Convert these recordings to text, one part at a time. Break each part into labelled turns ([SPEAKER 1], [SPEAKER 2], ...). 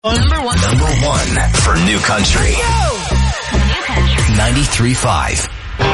[SPEAKER 1] Number one for New Country. New Country 93.5.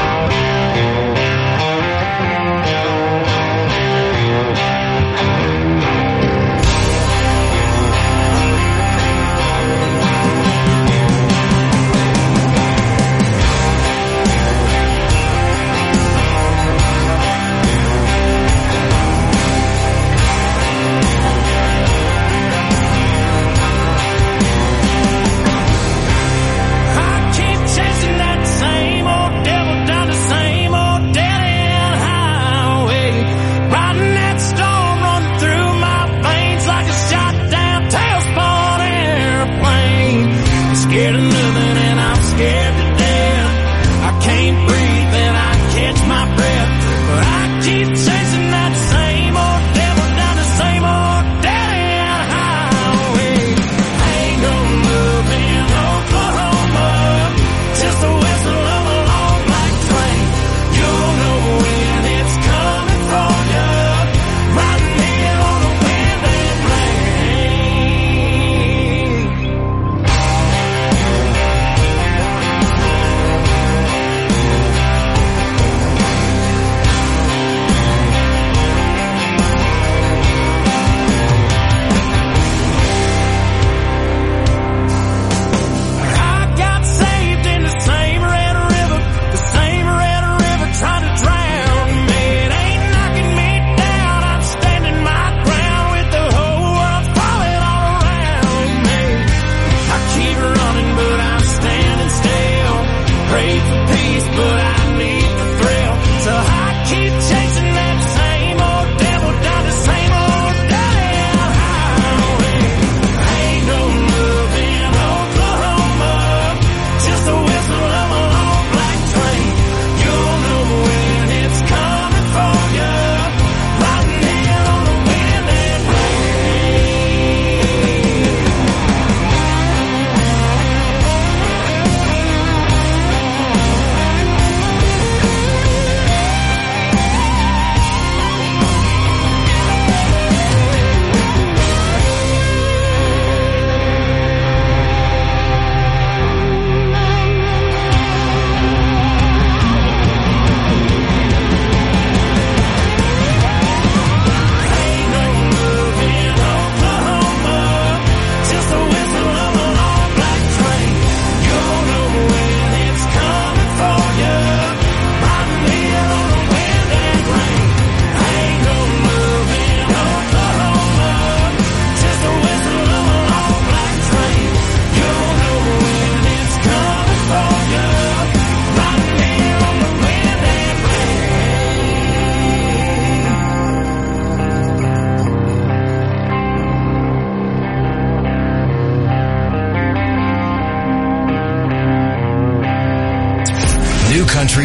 [SPEAKER 1] Country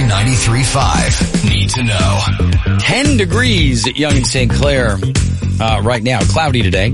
[SPEAKER 1] 93.5. Need to know.
[SPEAKER 2] 10 degrees at Yonge and St. Clair right now. Cloudy today.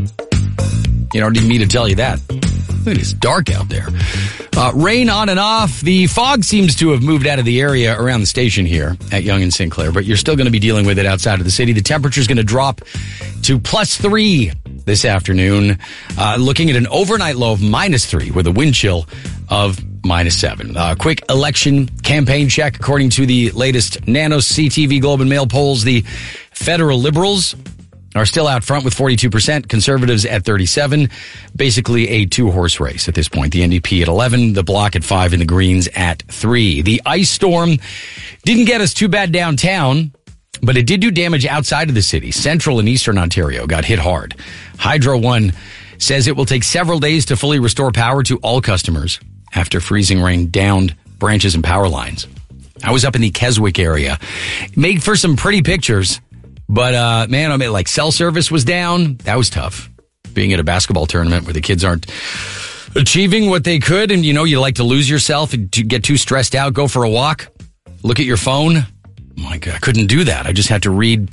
[SPEAKER 2] You don't need me to tell you that. It's dark out there. Rain on and off. The fog seems to have moved out of the area around the station here at Yonge and St. Clair, but you're still going to be dealing with it outside of the city. The temperature is going to drop to +3 this afternoon. Looking at an overnight low of -3 with a wind chill of -7. Quick election campaign check. According to the latest Nanos CTV Globe and Mail polls, the federal liberals are still out front with 42%, conservatives at 37%. Basically a two-horse race at this point. The NDP at 11%, the Bloc at 5%, and the Greens at 3%. The ice storm didn't get us too bad downtown, but it did do damage outside of the city. Central and eastern Ontario got hit hard. Hydro One says it will take several days to fully restore power to all customers after freezing rain downed branches and power lines. I was up in the Keswick area. Made for some pretty pictures, but man, I mean, like cell service was down. That was tough. Being at a basketball tournament where the kids aren't achieving what they could, and you know, you like to lose yourself and to get too stressed out, go for a walk, look at your phone. My God, I couldn't do that. I just had to read,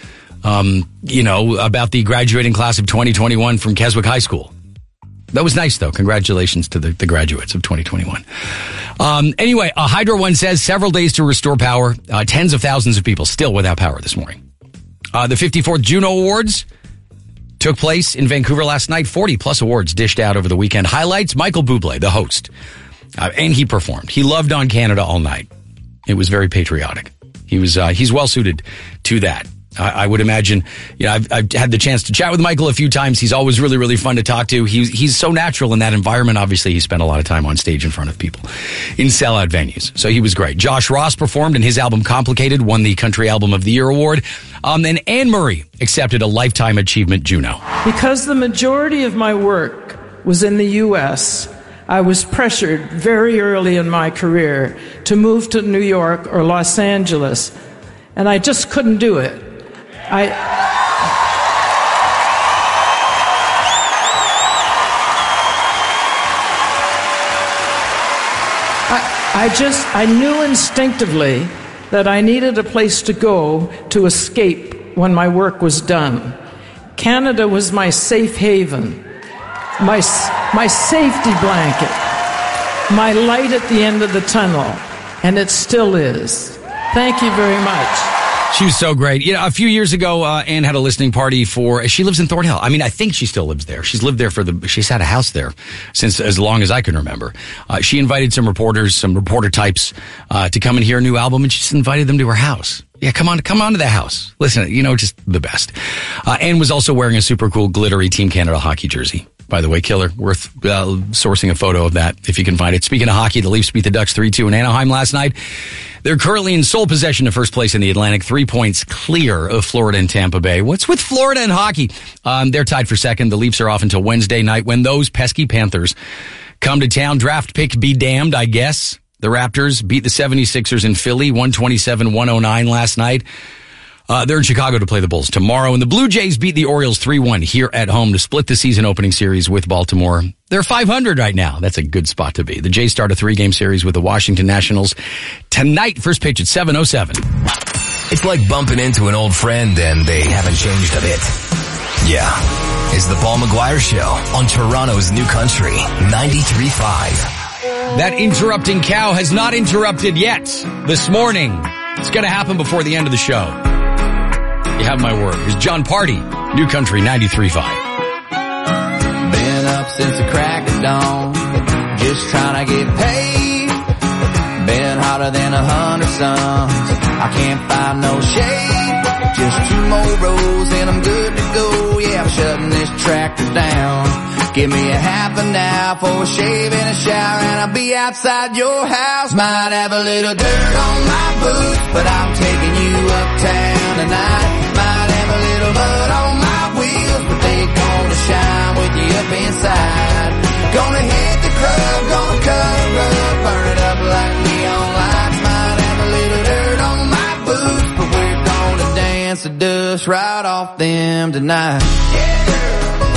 [SPEAKER 2] about the graduating class of 2021 from Keswick High School. That was nice, though. Congratulations to the graduates of 2021. Anyway, Hydro One says several days to restore power. Tens of thousands of people still without power this morning. The 54th Juno Awards took place in Vancouver last night. 40-plus awards dished out over the weekend. Highlights, Michael Bublé, the host. And he performed. He loved On Canada all night. It was very patriotic. He's well suited to that. I would imagine, I've had the chance to chat with Michael a few times. He's always really, really fun to talk to. He's so natural in that environment. Obviously, he spent a lot of time on stage in front of people in sellout venues. So he was great. Josh Ross performed, and his album Complicated won the Country Album of the Year award. And Anne Murray accepted a Lifetime Achievement Juno.
[SPEAKER 3] Because the majority of my work was in the U.S., I was pressured very early in my career to move to New York or Los Angeles, and I just couldn't do it. I knew instinctively that I needed a place to go to escape when my work was done. Canada was my safe haven, my safety blanket, my light at the end of the tunnel, and it still is. Thank you very much.
[SPEAKER 2] She was so great. A few years ago, Anne had a listening party she lives in Thornhill. I mean, I think she still lives there. She's lived there she's had a house there since as long as I can remember. She invited some reporter types, to come and hear a new album, and she just invited them to her house. Yeah, come on to the house. Listen, just the best. Anne was also wearing a super cool glittery Team Canada hockey jersey. By the way, killer. Worth sourcing a photo of that if you can find it. Speaking of hockey, the Leafs beat the Ducks 3-2 in Anaheim last night. They're currently in sole possession of first place in the Atlantic, 3 points clear of Florida and Tampa Bay. What's with Florida and hockey? They're tied for second. The Leafs are off until Wednesday night when those pesky Panthers come to town. Draft pick be damned, I guess. The Raptors beat the 76ers in Philly, 127-109 last night. They're in Chicago to play the Bulls tomorrow, and the Blue Jays beat the Orioles 3-1 here at home to split the season opening series with Baltimore. They're 500 right now. That's a good spot to be. The Jays start a 3-game series with the Washington Nationals tonight. First pitch at 7:07.
[SPEAKER 1] It's like bumping into an old friend and they haven't changed a bit. Yeah. It's the Paul McGuire Show on Toronto's New Country 93.5.
[SPEAKER 2] That interrupting cow has not interrupted yet this morning. It's going to happen before the end of the show. You have my word. Here's John Party, New Country 93.5.
[SPEAKER 4] Been up since the crack of dawn, just trying to get paid. Been hotter than 100 suns, I can't find no shade. Just 2 more rows and I'm good to go. Yeah, I'm shutting this tractor down. Give me a half an hour for a shave and a shower, and I'll be outside your house. Might have a little dirt on my boots, but I'm taking you uptown tonight. Might have a little mud on my wheels, but they gonna shine with you up inside. Gonna hit the club, gonna cover up, burn it up like neon lights. Might have a little dirt on my boots, but we're gonna dance the dust right off them tonight. Yeah, girl.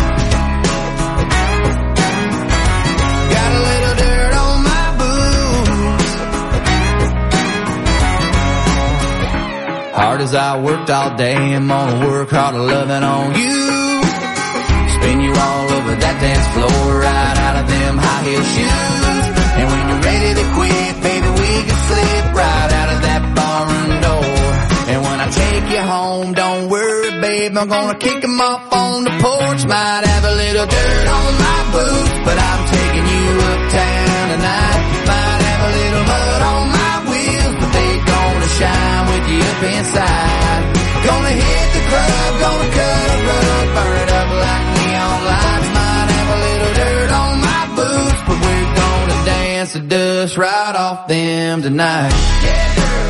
[SPEAKER 4] Hard as I worked all day, I'm gonna work harder loving on you. Spin you all over that dance floor, right out of them high heel shoes. And when you're ready to quit, baby, we can slip right out of that barroom door. And when I take you home, don't worry, babe, I'm gonna kick them off on the porch. Might have a little dirt on my boots, but I'm taking you uptown tonight. Might have a little mud on my wheels, but they gonna shine with you up inside. Gonna hit the club, gonna cover up, burn it up like neon lights. Might have a little dirt on my boots, but we're gonna dance the dust right off them tonight. Yeah.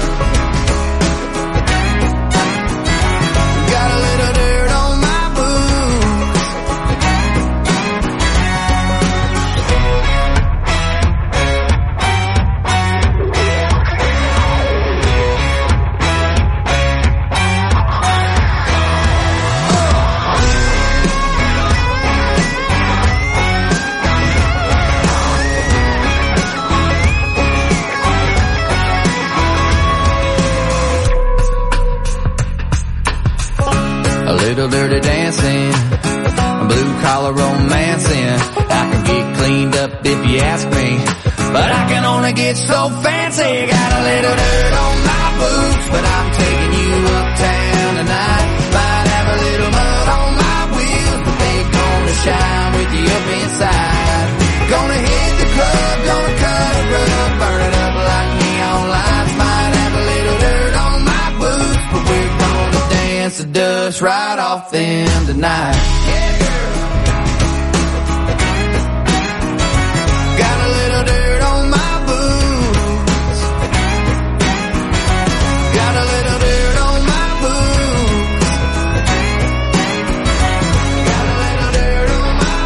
[SPEAKER 4] Got a little dirt on my boots. Little dirty dancing, blue collar romancing. I can get cleaned up if you ask me, but I can only get so fancy. Got a little dirt on my boots, but I'm taking you uptown tonight. Might have a little mud on my wheels, but us right off them tonight. Yeah, girl. Got a little dirt on my boots. Got a little dirt on my boots. Got a little dirt on my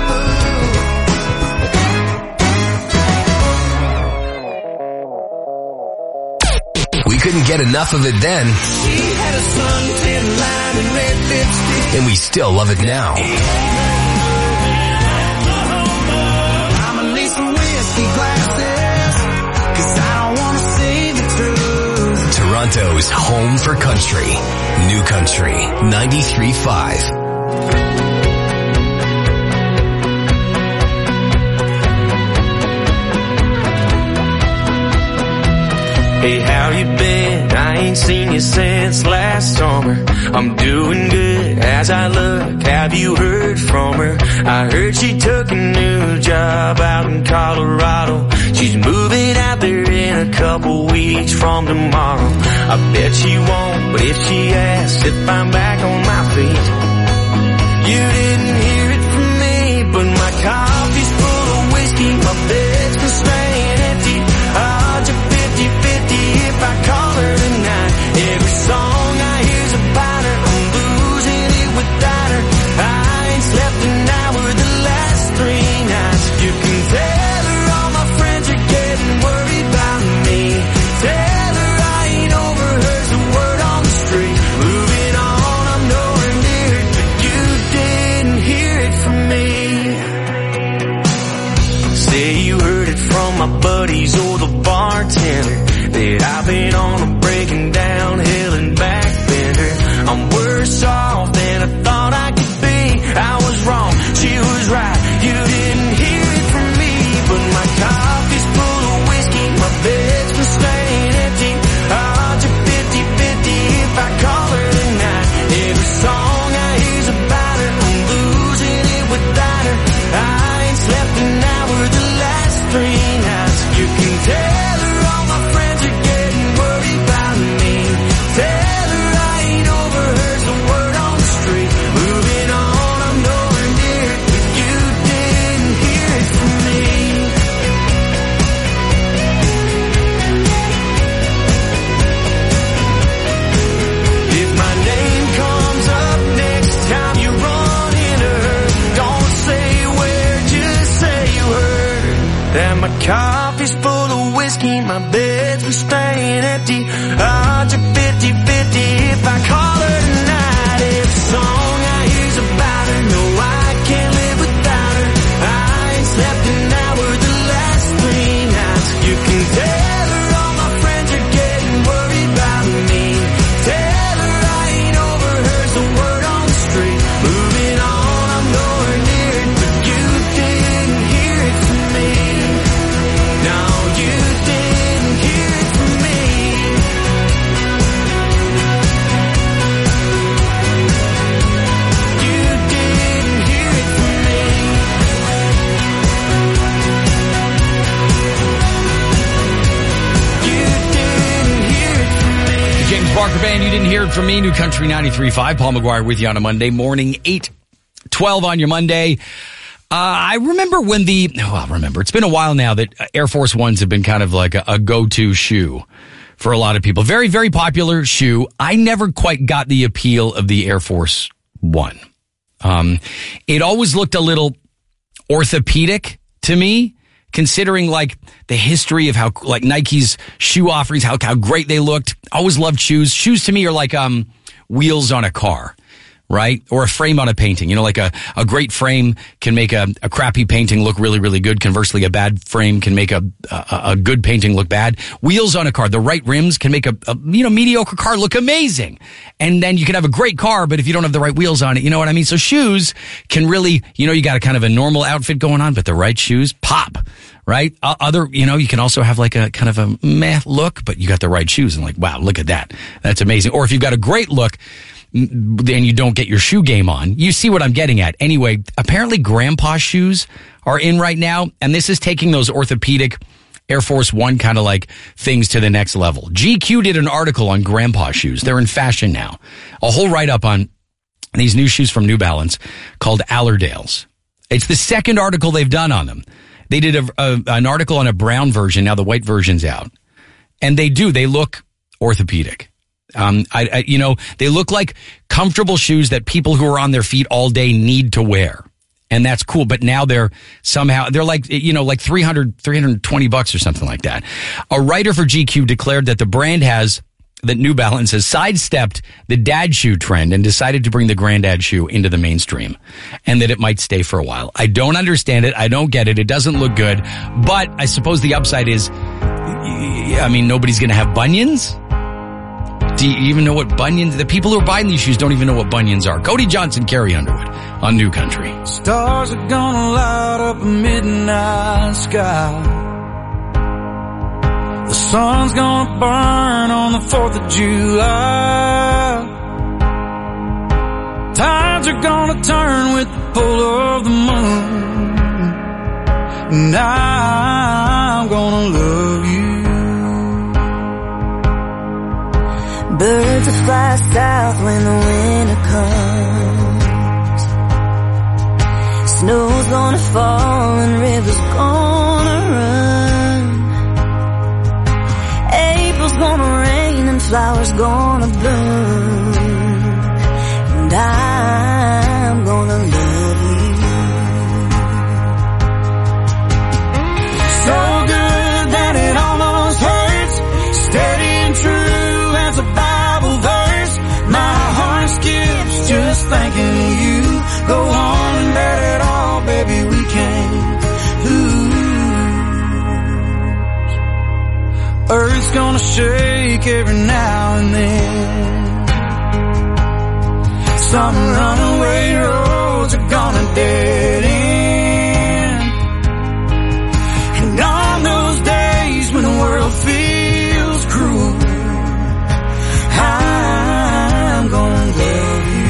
[SPEAKER 1] boots. We couldn't get enough of it then.
[SPEAKER 4] She had a suntan line and red lipstick.
[SPEAKER 1] And we still love it now.
[SPEAKER 4] I'ma need some whiskey glasses, 'cause I don't wanna see the truth.
[SPEAKER 1] Toronto's home for country. New Country 93.5.
[SPEAKER 5] Hey, how you been? I ain't seen you since last summer. I'm doing good as I look. Have you heard from her? I heard she took a new job out in Colorado. She's moving out there in a couple weeks from tomorrow. I bet she won't, but if she asks if I'm back on my feet, you didn't hear it from me, but my coffee's full of whiskey, my bed's been staying empty. Odds are 50-50 if I call her tonight. Every song I hear's about her, I'm losing it without her. I ain't slept an hour the last 3 nights. You can tell her all my friends are getting worried about me. Tell her I ain't overheard the word on the street. Moving on, I'm nowhere near it, but you didn't hear it from me. Say you heard it from my buddies or the bartender that I've been on a breaking down hill and back bender. I'm worse off than I thought I could be. I was wrong, she was right. You didn't hear it from me, but my coffee's full of whiskey, my bed's been staying empty. Odds are 50-50 if I call her tonight. Every song I hear's about her, I'm losing it without her. I ain't slept an hour the last 3 nights. You can tell her all my friends are getting worried about me. Tell her I ain't overheard the word on the street. Moving on, I'm nowhere near it, but you didn't hear it from me. If my name comes up next time you run into her, don't say where, just say you heard that my coffee's full of whiskey, my bed's been staying empty. Odds are 50-50 if I call her tonight. Every song I hear's about her, no, I can't live without her. I ain't slept an hour the last 3 nights. You can tell her all my friends are getting worried about me. Tell her I ain't overheard the word on the street. Moving on, I'm nowhere near it, but you didn't hear it from me. No, you didn't hear it from me. You didn't hear it from me. You didn't hear it from me.
[SPEAKER 2] James Barker Band, you didn't hear it from me. New Country 93.5. Paul McGuire with you on a Monday morning, 8:12 on your Monday. I remember when it's been a while now that Air Force Ones have been kind of like a go-to shoe for a lot of people. Very, very popular shoe. I never quite got the appeal of the Air Force One. It always looked a little orthopedic to me, considering like the history of how like Nike's shoe offerings, how great they looked. Always loved shoes. Shoes to me are like wheels on a car, right? Or a frame on a painting. You know, like a great frame can make a crappy painting look really, really good. Conversely, a bad frame can make a good painting look bad. Wheels on a car, the right rims can make a mediocre car look amazing. And then you can have a great car, but if you don't have the right wheels on it, you know what I mean? So shoes can really, you got a kind of a normal outfit going on, but the right shoes pop, right? You can also have like a kind of a meh look, but you got the right shoes and like, wow, look at that. That's amazing. Or if you've got a great look, and you don't get your shoe game on. You see what I'm getting at. Anyway, apparently grandpa shoes are in right now, and this is taking those orthopedic Air Force One kind of like things to the next level. GQ did an article on grandpa shoes. They're in fashion now. A whole write-up on these new shoes from New Balance called Allerdales. It's the second article they've done on them. They did an article on a brown version. Now the white version's out. And they look orthopedic. They look like comfortable shoes that people who are on their feet all day need to wear. And that's cool. But now they're like, like $320 or something like that. A writer for GQ declared that that New Balance has sidestepped the dad shoe trend and decided to bring the granddad shoe into the mainstream, and that it might stay for a while. I don't understand it. I don't get it. It doesn't look good. But I suppose the upside is, nobody's going to have bunions. Do you even know what bunions? The people who are buying these shoes don't even know what bunions are. Cody Johnson, Carrie Underwood on New Country.
[SPEAKER 6] Stars are gonna light up a midnight sky. The sun's gonna burn on the 4th of July. Tides are gonna turn with the pull of the moon. And I'm gonna love you.
[SPEAKER 7] Birds will fly south when the winter comes. Snow's gonna fall and rivers gonna run. April's gonna rain and flowers gonna bloom. And I'm gonna love you. So good that it almost hurts. Steady and true as a Bible verse. My heart skips just thinking of you. Go on and let it all, baby, we can't lose. Earth's gonna shake every now and then. Some runaway roads are gonna dead end. And on those days when the world feels cruel, I'm gonna love you.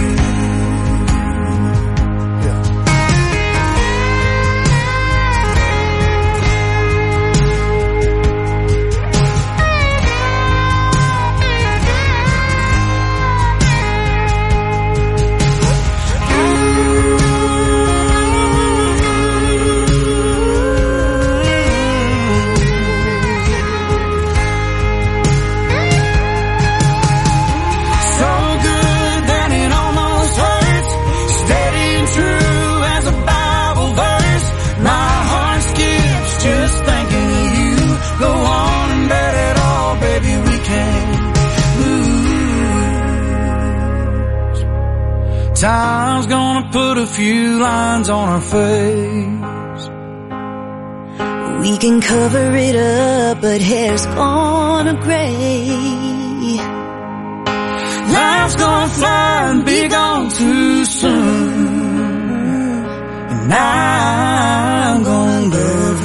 [SPEAKER 7] Time's gonna put a few lines on our face. We can cover it up, but hair's gonna gray.
[SPEAKER 6] Life's gonna fly and be gone too soon. And I'm gonna love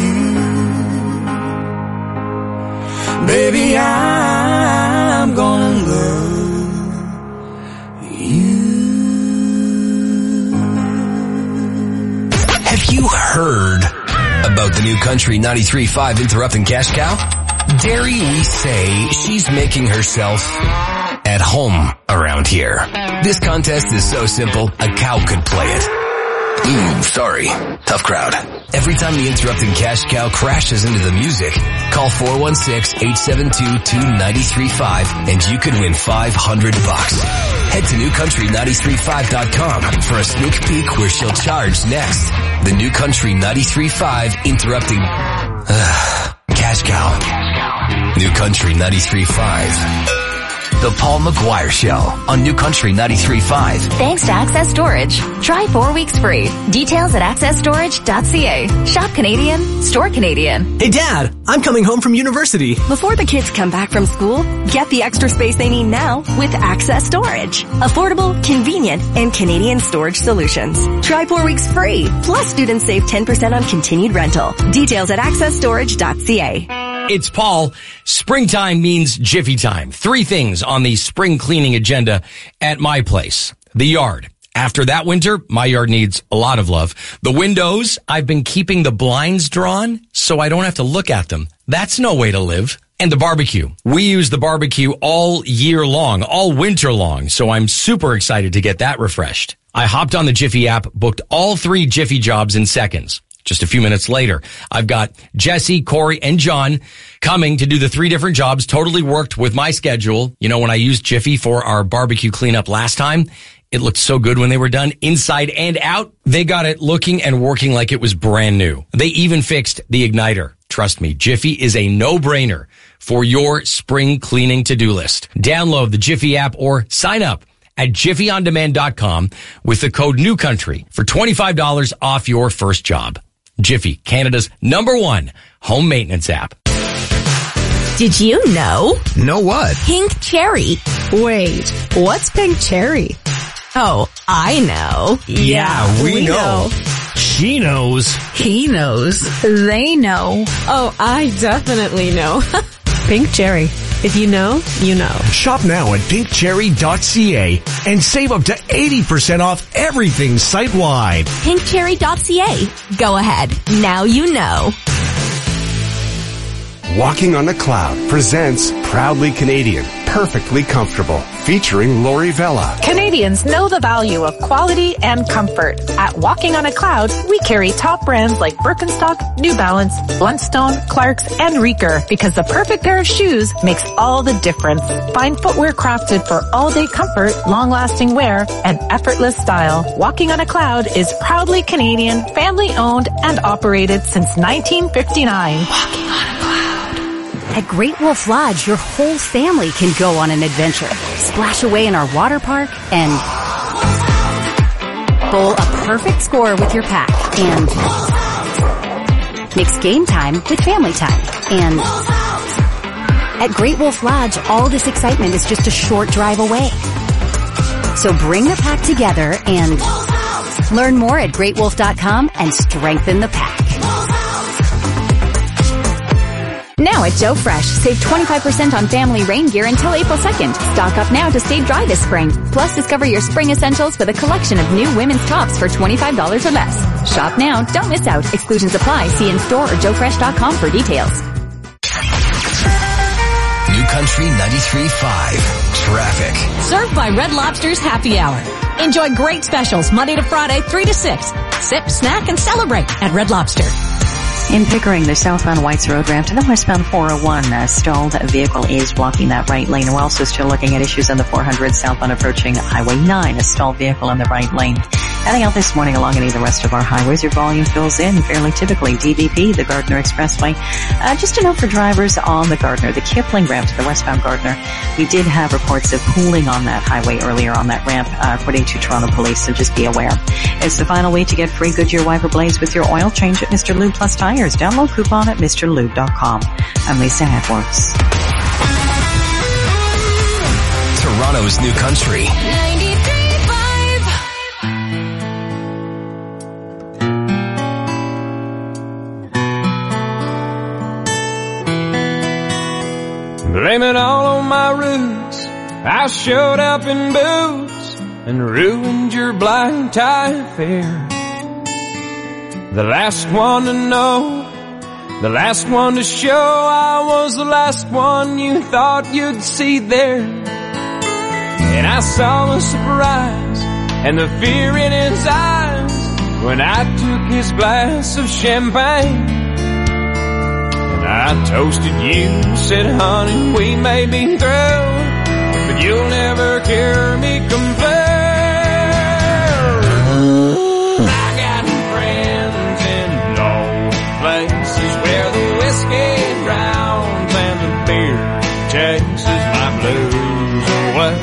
[SPEAKER 6] you. Baby, I'm gonna love you.
[SPEAKER 1] Have you heard about the New Country 93.5 Interrupting Cash Cow? Dare we say she's making herself at home around here. This contest is so simple, a cow could play it. Sorry. Tough crowd. Every time the Interrupting Cash Cow crashes into the music, call 416-872-2935 and you could win $500. Head to newcountry935.com for a sneak peek where she'll charge next. The New Country 93.5 Interrupting Cash Cow. New Country 93.5. The Paul McGuire Show on New Country 93.5.
[SPEAKER 8] Thanks to Access Storage. Try 4 weeks free. Details at accessstorage.ca. Shop Canadian, store Canadian.
[SPEAKER 9] Hey Dad, I'm coming home from university.
[SPEAKER 10] Before the kids come back from school, get the extra space they need now with Access Storage. Affordable, convenient, and Canadian storage solutions. Try 4 weeks free. Plus students save 10% on continued rental. Details at accessstorage.ca.
[SPEAKER 2] It's Paul. Springtime means Jiffy time. 3 things on the spring cleaning agenda at my place. The yard. After that winter, my yard needs a lot of love. The windows, I've been keeping the blinds drawn so I don't have to look at them. That's no way to live. And the barbecue. We use the barbecue all year long, all winter long, so I'm super excited to get that refreshed. I hopped on the Jiffy app, booked all 3 Jiffy jobs in seconds. Just a few minutes later, I've got Jesse, Corey, and John coming to do the 3 different jobs. Totally worked with my schedule. You know, when I used Jiffy for our barbecue cleanup last time, it looked so good when they were done, inside and out. They got it looking and working like it was brand new. They even fixed the igniter. Trust me, Jiffy is a no-brainer for your spring cleaning to-do list. Download the Jiffy app or sign up at jiffyondemand.com with the code NEWCOUNTRY for $25 off your first job. Jiffy, Canada's #1 home maintenance app.
[SPEAKER 11] Did you know?
[SPEAKER 9] Know what?
[SPEAKER 11] Pink cherry.
[SPEAKER 12] Wait, what's pink cherry?
[SPEAKER 11] Oh, I know.
[SPEAKER 9] Yeah, we know. She knows.
[SPEAKER 12] He knows.
[SPEAKER 11] They know.
[SPEAKER 12] Oh, I definitely know. Pink cherry. If you know, you know.
[SPEAKER 9] Shop now at pinkcherry.ca and save up to 80% off everything site-wide.
[SPEAKER 11] Pinkcherry.ca. Go ahead. Now you know.
[SPEAKER 13] Walking on a Cloud presents Proudly Canadian, Perfectly Comfortable, featuring Lori Vella.
[SPEAKER 14] Canadians know the value of quality and comfort. At Walking on a Cloud, we carry top brands like Birkenstock, New Balance, Bluntstone, Clarks, and Reeker because the perfect pair of shoes makes all the difference. Find footwear crafted for all-day comfort, long-lasting wear, and effortless style. Walking on a Cloud is proudly Canadian, family-owned, and operated since 1959.
[SPEAKER 11] Walking on a Cloud. At Great Wolf Lodge, your whole family can go on an adventure. Splash away in our water park and bowl a perfect score with your pack and mix game time with family time. And at Great Wolf Lodge, all this excitement is just a short drive away. So bring the pack together and learn more at greatwolf.com and strengthen the pack. Now at Joe Fresh, save 25% on family rain gear until April 2nd. Stock up now to stay dry this spring. Plus, discover your spring essentials with a collection of new women's tops for $25 or less. Shop now. Don't miss out. Exclusions apply. See in-store or joefresh.com for details.
[SPEAKER 1] New Country 93.5 Traffic.
[SPEAKER 15] Served by Red Lobster's Happy Hour. Enjoy great specials Monday to Friday, 3 to 6. Sip, snack, and celebrate at Red Lobster.
[SPEAKER 16] In Pickering, the southbound Whites Road ramp to the westbound 401, a stalled vehicle is blocking that right lane. We're also still looking at issues on the 400 southbound approaching Highway 9, a stalled vehicle in the right lane. Heading out this morning along any of the rest of our highways, your volume fills in fairly typically. DVP, the Gardner Expressway. Just a note for drivers on the Gardner, the Kipling ramp to the westbound Gardner. We did have reports of pooling on that highway earlier on that ramp, according to Toronto Police, so just be aware. It's the final way to get free Goodyear wiper blades with your oil change at Mr. Lube Plus Tires. Download coupon at MrLube.com. I'm Lisa Hatworks.
[SPEAKER 1] Toronto's New Country.
[SPEAKER 7] 93.5.
[SPEAKER 6] Blame it all on my roots. I showed up in boots and ruined your blind tie affair. The last one to know, the last one to show, I was the last one you thought you'd see there. And I saw the surprise and the fear in his eyes when I took his glass of champagne. And I toasted you, said, honey, we may be through, but you'll never hear me complain. I got friends in low places where the whiskey drowns and the beer chases my blues away.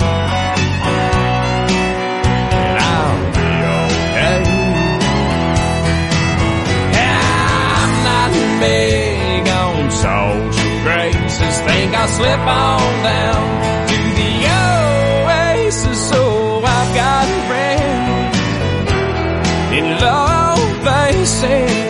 [SPEAKER 6] And I'll be okay. I'm not big on social graces. Think I'll slip on down to the oasis. So I've got friends in low places.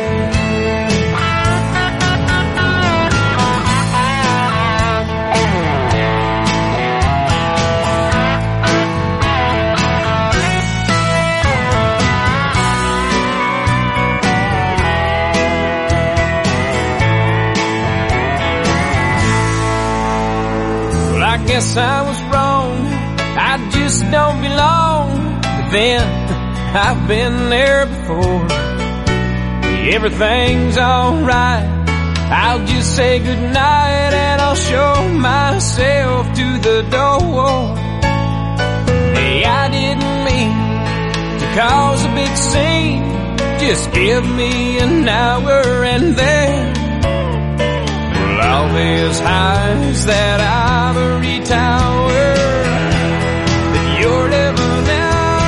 [SPEAKER 6] guess I was wrong. I just don't belong. But then I've been there before. Everything's alright. I'll just say goodnight and I'll show myself to the door. Hey, I didn't mean to cause a big scene. Just give me an hour and then we'll all be as high as that ivory tower that you're living in.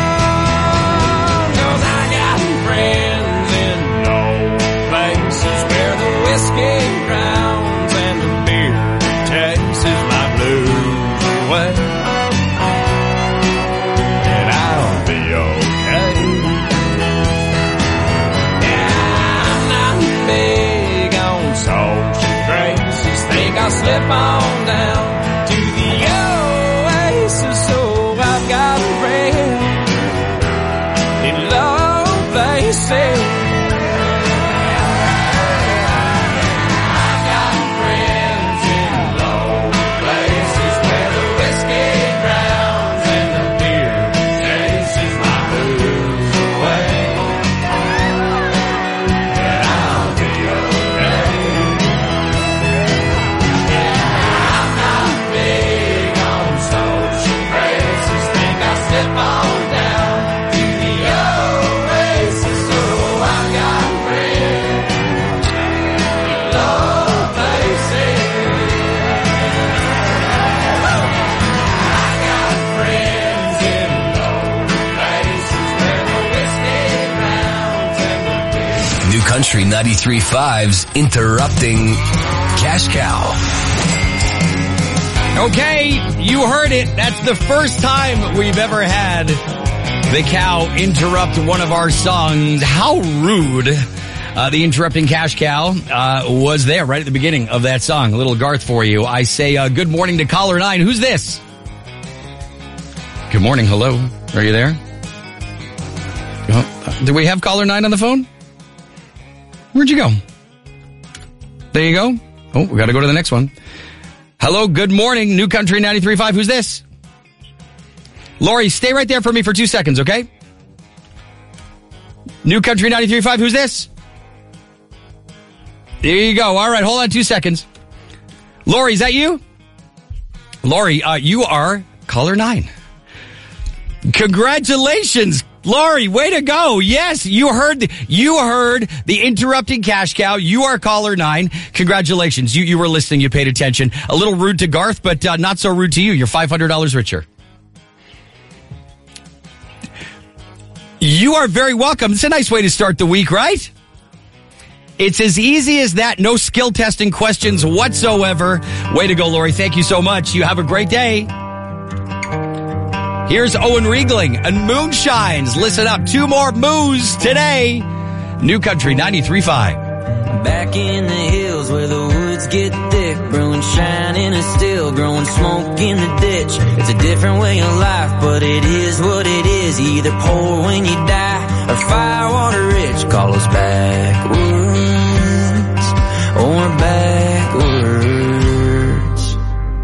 [SPEAKER 6] 'Cause I got friends in low places where the whiskey drowns and the beer chases my blues away. And I'll be okay. Yeah, I'm not big on social graces. Think I'll slip on down to the oasis. So I've got friends in low places.
[SPEAKER 1] Country 93.5's Interrupting Cash Cow.
[SPEAKER 2] Okay, you heard it. That's the first time we've ever had the cow interrupt one of our songs. How rude. The Interrupting Cash Cow was there right at the beginning of that song. A little Garth for you. I say good morning to caller 9. Who's this? Good morning. Hello. Are you there? Do we have caller 9 on the phone? Where'd you go? There you go. Oh, we got to go to the next one. Hello, good morning, New Country 93.5. Who's this? Lori, stay right there for me for 2 seconds, okay? New Country 93.5. Who's this? There you go. All right, hold on 2 seconds. Lori, is that you? Lori, you are caller 9. Congratulations, Lori, way to go. Yes, you heard the Interrupting Cash Cow. You are caller 9. Congratulations. You were listening. You paid attention. A little rude to Garth, but not so rude to you. You're $500 richer. You are very welcome. It's a nice way to start the week, right? It's as easy as that. No skill testing questions whatsoever. Way to go, Lori. Thank you so much. You have a great day. Here's Owen Riegling and Moonshines. Listen up. 2 more moos today. New Country 93.5.
[SPEAKER 17] Back in the hills where the woods get thick, brewing shine is still growing smoke in the ditch. It's a different way of life, but it is what it is. Either poor when you die or firewater rich. Call us backwards or backwards.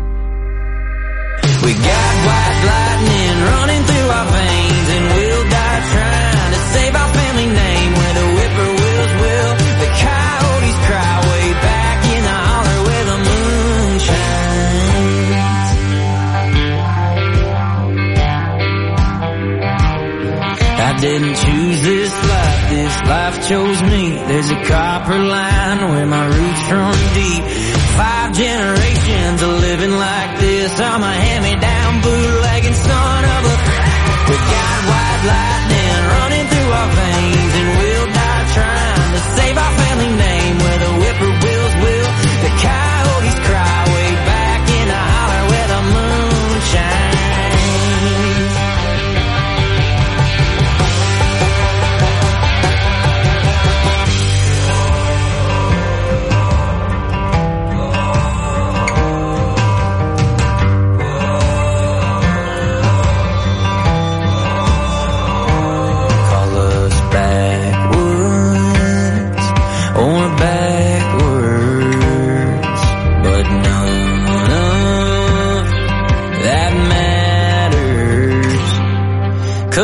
[SPEAKER 17] We got white lightning running through our veins, and we'll die trying to save our family name. Where the whippoorwills will, the coyotes cry way back in the holler where the moon shines. I didn't choose this life chose me. There's a copper line where my roots run deep. 5 generations of living like this. I'm a hand-me-down bootlegging son of a... We got white lightning running through our veins, and we'll die trying to save our family name. Where the whippoorwills will, the coyotes cry way back in the holler where the moon shines.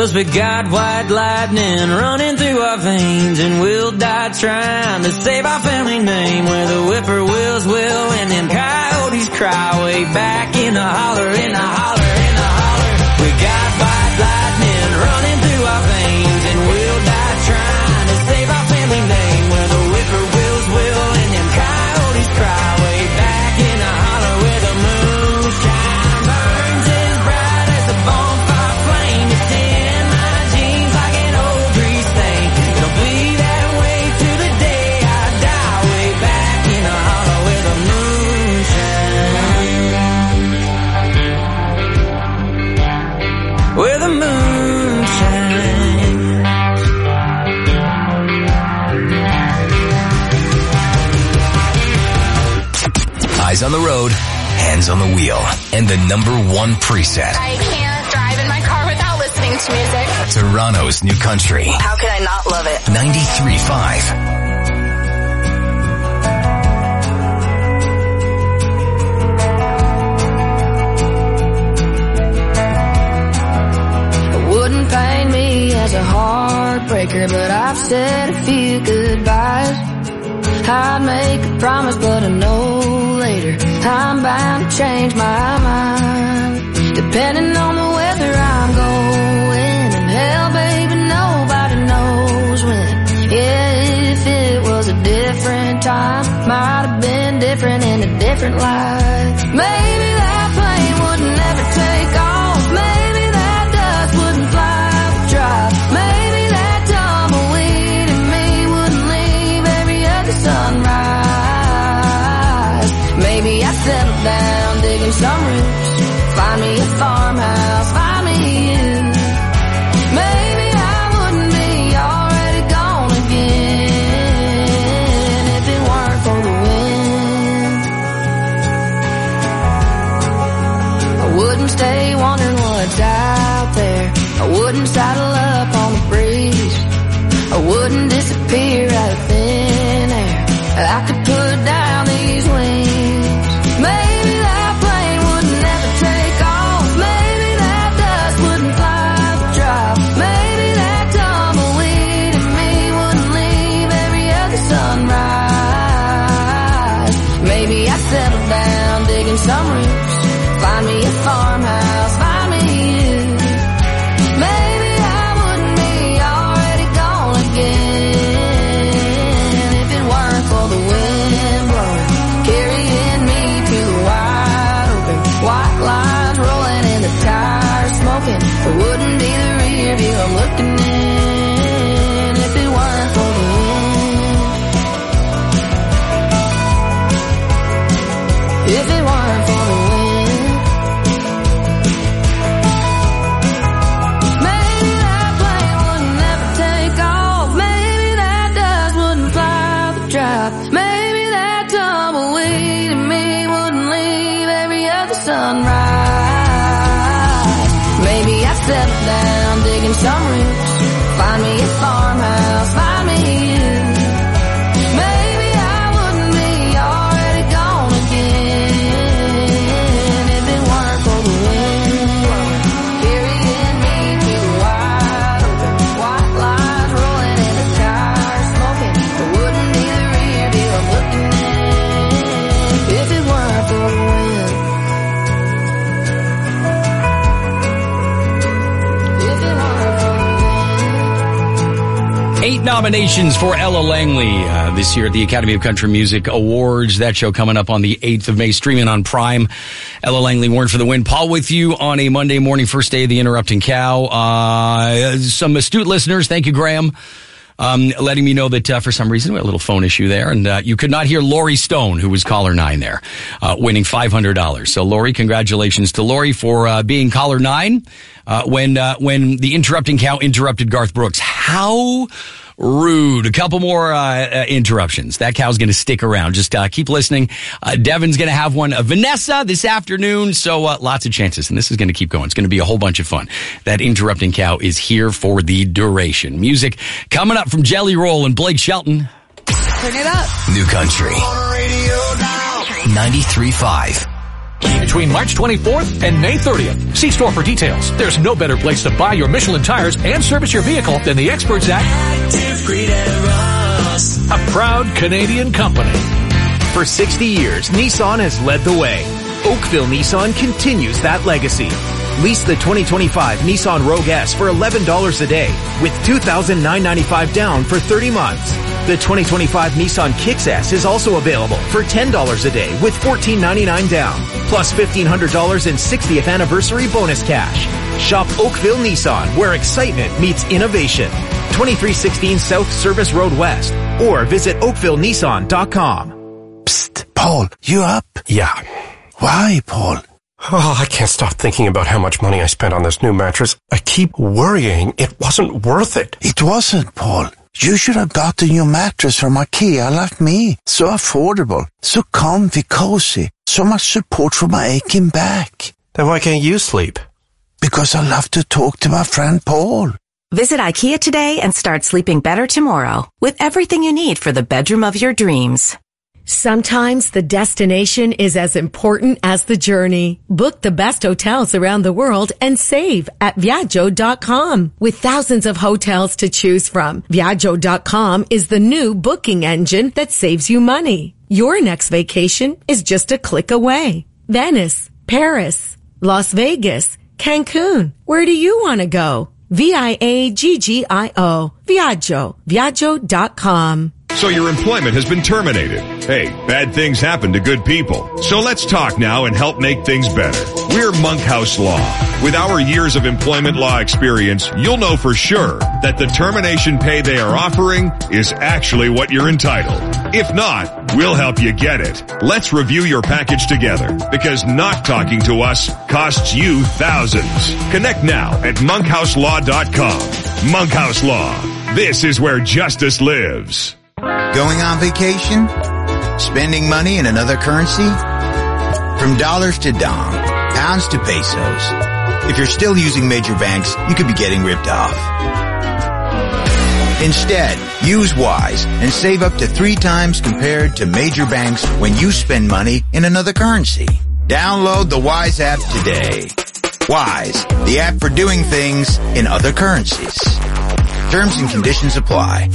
[SPEAKER 17] 'cause we got white lightning running through our veins, and we'll die trying to save our family name. Where the whippoorwills will and them coyotes cry way back in the holler, in the holler, in the holler. We got white lightning running through our veins, and we'll die trying to save our family name. Where the whippoorwills will and them coyotes cry way back in the holler, where the moonshine burns as bright as a bonfire flame. It's in my jeans like an old grease stain. It'll be that way through the day I die, way back in the holler where the moonshine, where the moonshine.
[SPEAKER 1] Eyes on the road, hands on the wheel, and the number one preset.
[SPEAKER 18] I can't drive in my car without listening to music.
[SPEAKER 1] Toronto's New Country.
[SPEAKER 18] How could I not love it?
[SPEAKER 1] 93.5.
[SPEAKER 19] Wouldn't paint me as a heartbreaker, but I've said a few goodbyes. I'd make a promise, but I know later I'm bound to change my mind. Depending on the weather I'm going, and hell, baby, nobody knows when. Yeah, if it was a different time, might have been different in a different life. Maybe that plane wouldn't ever take off. Maybe that dust wouldn't fly the drive. Maybe that tumbleweed in me wouldn't leave every other sunrise. Maybe I settle down digging some roots, find me a farmhouse, find me you. Maybe I wouldn't be already gone again if it weren't for the wind. I wouldn't stay wondering what's out there. I wouldn't saddle up on the breeze. I wouldn't disappear out of thin air. I could put down these wings. Maybe that plane wouldn't ever take off. Maybe that dust wouldn't fly the drive. Maybe that tumbleweed in me wouldn't leave every other sunrise. Maybe I settle down digging some roots, find me a farmhouse, find me you. Maybe I wouldn't be already gone again if it weren't for the wind blowing, carrying me to the wide open, white lines rolling and the tires smoking. It wouldn't be the rear view I'm looking in if it weren't for the wind. If it weren't for the wind. Maybe that plane wouldn't ever take off. Maybe that dust wouldn't fly the drive. Maybe that tumbleweed in me wouldn't leave every other sunrise. Maybe I settle down digging some roots, find me a farmhouse, find me you. Maybe I wouldn't be already gone again if it weren't for the wind blowing, carrying me to the wide open, white lines rolling and the tires smoking. It wouldn't be the rear view I'm looking in if it weren't for the wind. If it weren't for the wind.
[SPEAKER 2] 8 nominations for Ella Langley this year at the Academy of Country Music Awards. That show coming up on the 8th of May, streaming on Prime. Ella Langley, Warn for the Win. Paul with you on a Monday morning, first day of the Interrupting Cow. Some astute listeners, thank you, Graham, letting me know that for some reason we had a little phone issue there, and you could not hear Lori Stone, who was caller 9 there, winning $500. So, Lori, congratulations to Lori for being caller 9 when the Interrupting Cow interrupted Garth Brooks. How rude. A couple more interruptions. That cow's going to stick around. Just keep listening. Devin's going to have one. Vanessa this afternoon. So lots of chances. And this is going to keep going. It's going to be a whole bunch of fun. That Interrupting Cow is here for the duration. Music coming up from Jelly Roll and Blake Shelton.
[SPEAKER 20] Turn it up.
[SPEAKER 1] New Country. 93.5.
[SPEAKER 20] between March 24th and May 30th. See store for details. There's no better place to buy your Michelin tires and service your vehicle than the experts at Active Green and Rust, a proud Canadian company.
[SPEAKER 21] For 60 years, Nissan has led the way. Oakville Nissan continues that legacy. Lease the 2025 Nissan Rogue S for $11 a day with $2,995 down for 30 months. The 2025 Nissan Kicks S is also available for $10 a day with $1,499 down, plus $1,500 in 60th anniversary bonus cash. Shop Oakville Nissan, where excitement meets innovation. 2316 South Service Road West, or visit oakvillenissan.com.
[SPEAKER 22] Psst, Paul, you up?
[SPEAKER 23] Yeah.
[SPEAKER 22] Why, Paul?
[SPEAKER 23] Oh, I can't stop thinking about how much money I spent on this new mattress. I keep worrying it wasn't worth it.
[SPEAKER 22] It wasn't, Paul. You should have got a new mattress from IKEA like me. So affordable, so comfy, cozy, so much support for my aching back.
[SPEAKER 23] Then why can't you sleep?
[SPEAKER 22] Because I love to talk to my friend Paul.
[SPEAKER 24] Visit IKEA today and start sleeping better tomorrow with everything you need for the bedroom of your dreams.
[SPEAKER 25] Sometimes the destination is as important as the journey. Book the best hotels around the world and save at Viaggio.com. With thousands of hotels to choose from, Viaggio.com is the new booking engine that saves you money. Your next vacation is just a click away. Venice, Paris, Las Vegas, Cancun. Where do you want to go? Viaggio. Viaggio. Viaggio.com.
[SPEAKER 26] So your employment has been terminated. Hey, bad things happen to good people. So let's talk now and help make things better. We're Monkhouse Law. With our years of employment law experience, you'll know for sure that the termination pay they are offering is actually what you're entitled. If not, we'll help you get it. Let's review your package together, because not talking to us costs you thousands. Connect now at monkhouselaw.com. Monkhouse Law. This is where justice lives.
[SPEAKER 27] Going on vacation? Spending money in another currency? From dollars to dong, pounds to pesos. If you're still using major banks, you could be getting ripped off. Instead, use Wise and save up to 3 times compared to major banks when you spend money in another currency. Download the Wise app today. Wise, the app for doing things in other currencies. Terms and conditions apply.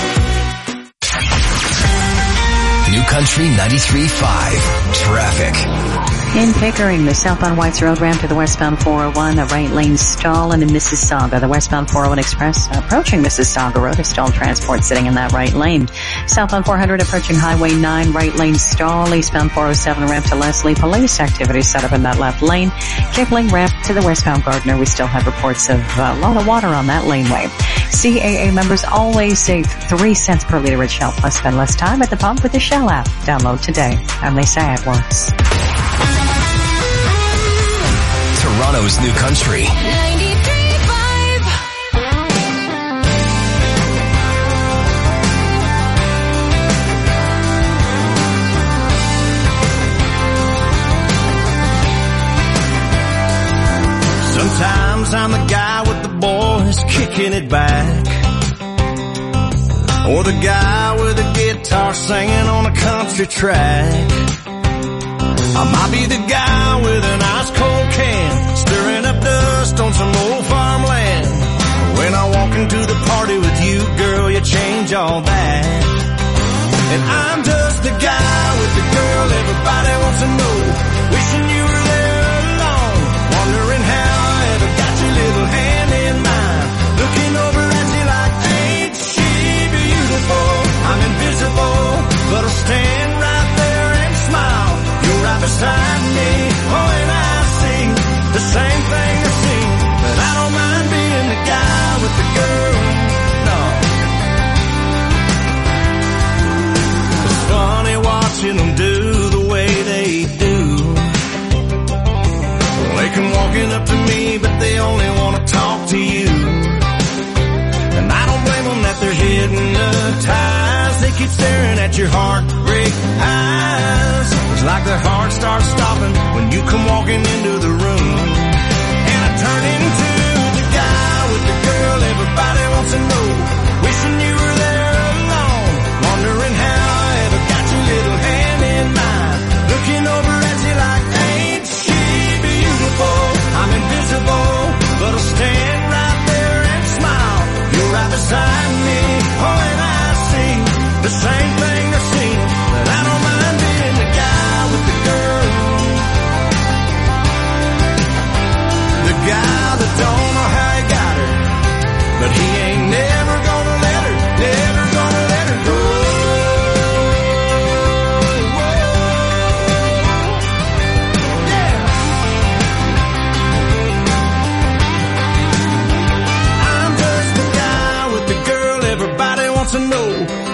[SPEAKER 1] New Country 93.5 Traffic.
[SPEAKER 16] In Pickering, the southbound Whites Road ramp to the westbound 401, a right lane stall, and in Mississauga, the westbound 401 Express approaching Mississauga Road, a stalled transport sitting in that right lane. Southbound 400 approaching Highway 9, right lane stall, eastbound 407 ramp to Leslie, police activity set up in that left lane. Kipling ramp to the westbound Gardner, we still have reports of a lot of water on that laneway. CAA members always save 3 cents per liter at Shell, plus spend less time at the pump with the Shell app. Download today, and they say it works.
[SPEAKER 1] Toronto's New Country
[SPEAKER 7] 93.5. Sometimes I'm the guy with the boys kicking it back, or the guy with a guitar singing on a country track. I might be the guy with an ice cold can, stirring up dust on some old farmland. When I walk into the party with you, girl, you change all that. And I'm just the guy with the girl everybody wants to know, wishing you were there alone, wondering how I ever got your little hand in mine, looking over at you like, ain't she beautiful? I'm invisible, but I'll stand right there and smile. You're right beside me, oh, and I sing the same thing I sing, but I don't mind being the guy with the girl, no. It's funny watching them do the way they do. They come walking up to me, but they only want to talk to you. And I don't blame them that they're hypnotized. They keep staring at your heartbreak eyes. It's like their heart starts stopping when you come walking into the room. And I turn into the guy with the girl everybody wants to know, wishing you were there alone, wondering how I ever got your little hand in mine, looking over at you like, ain't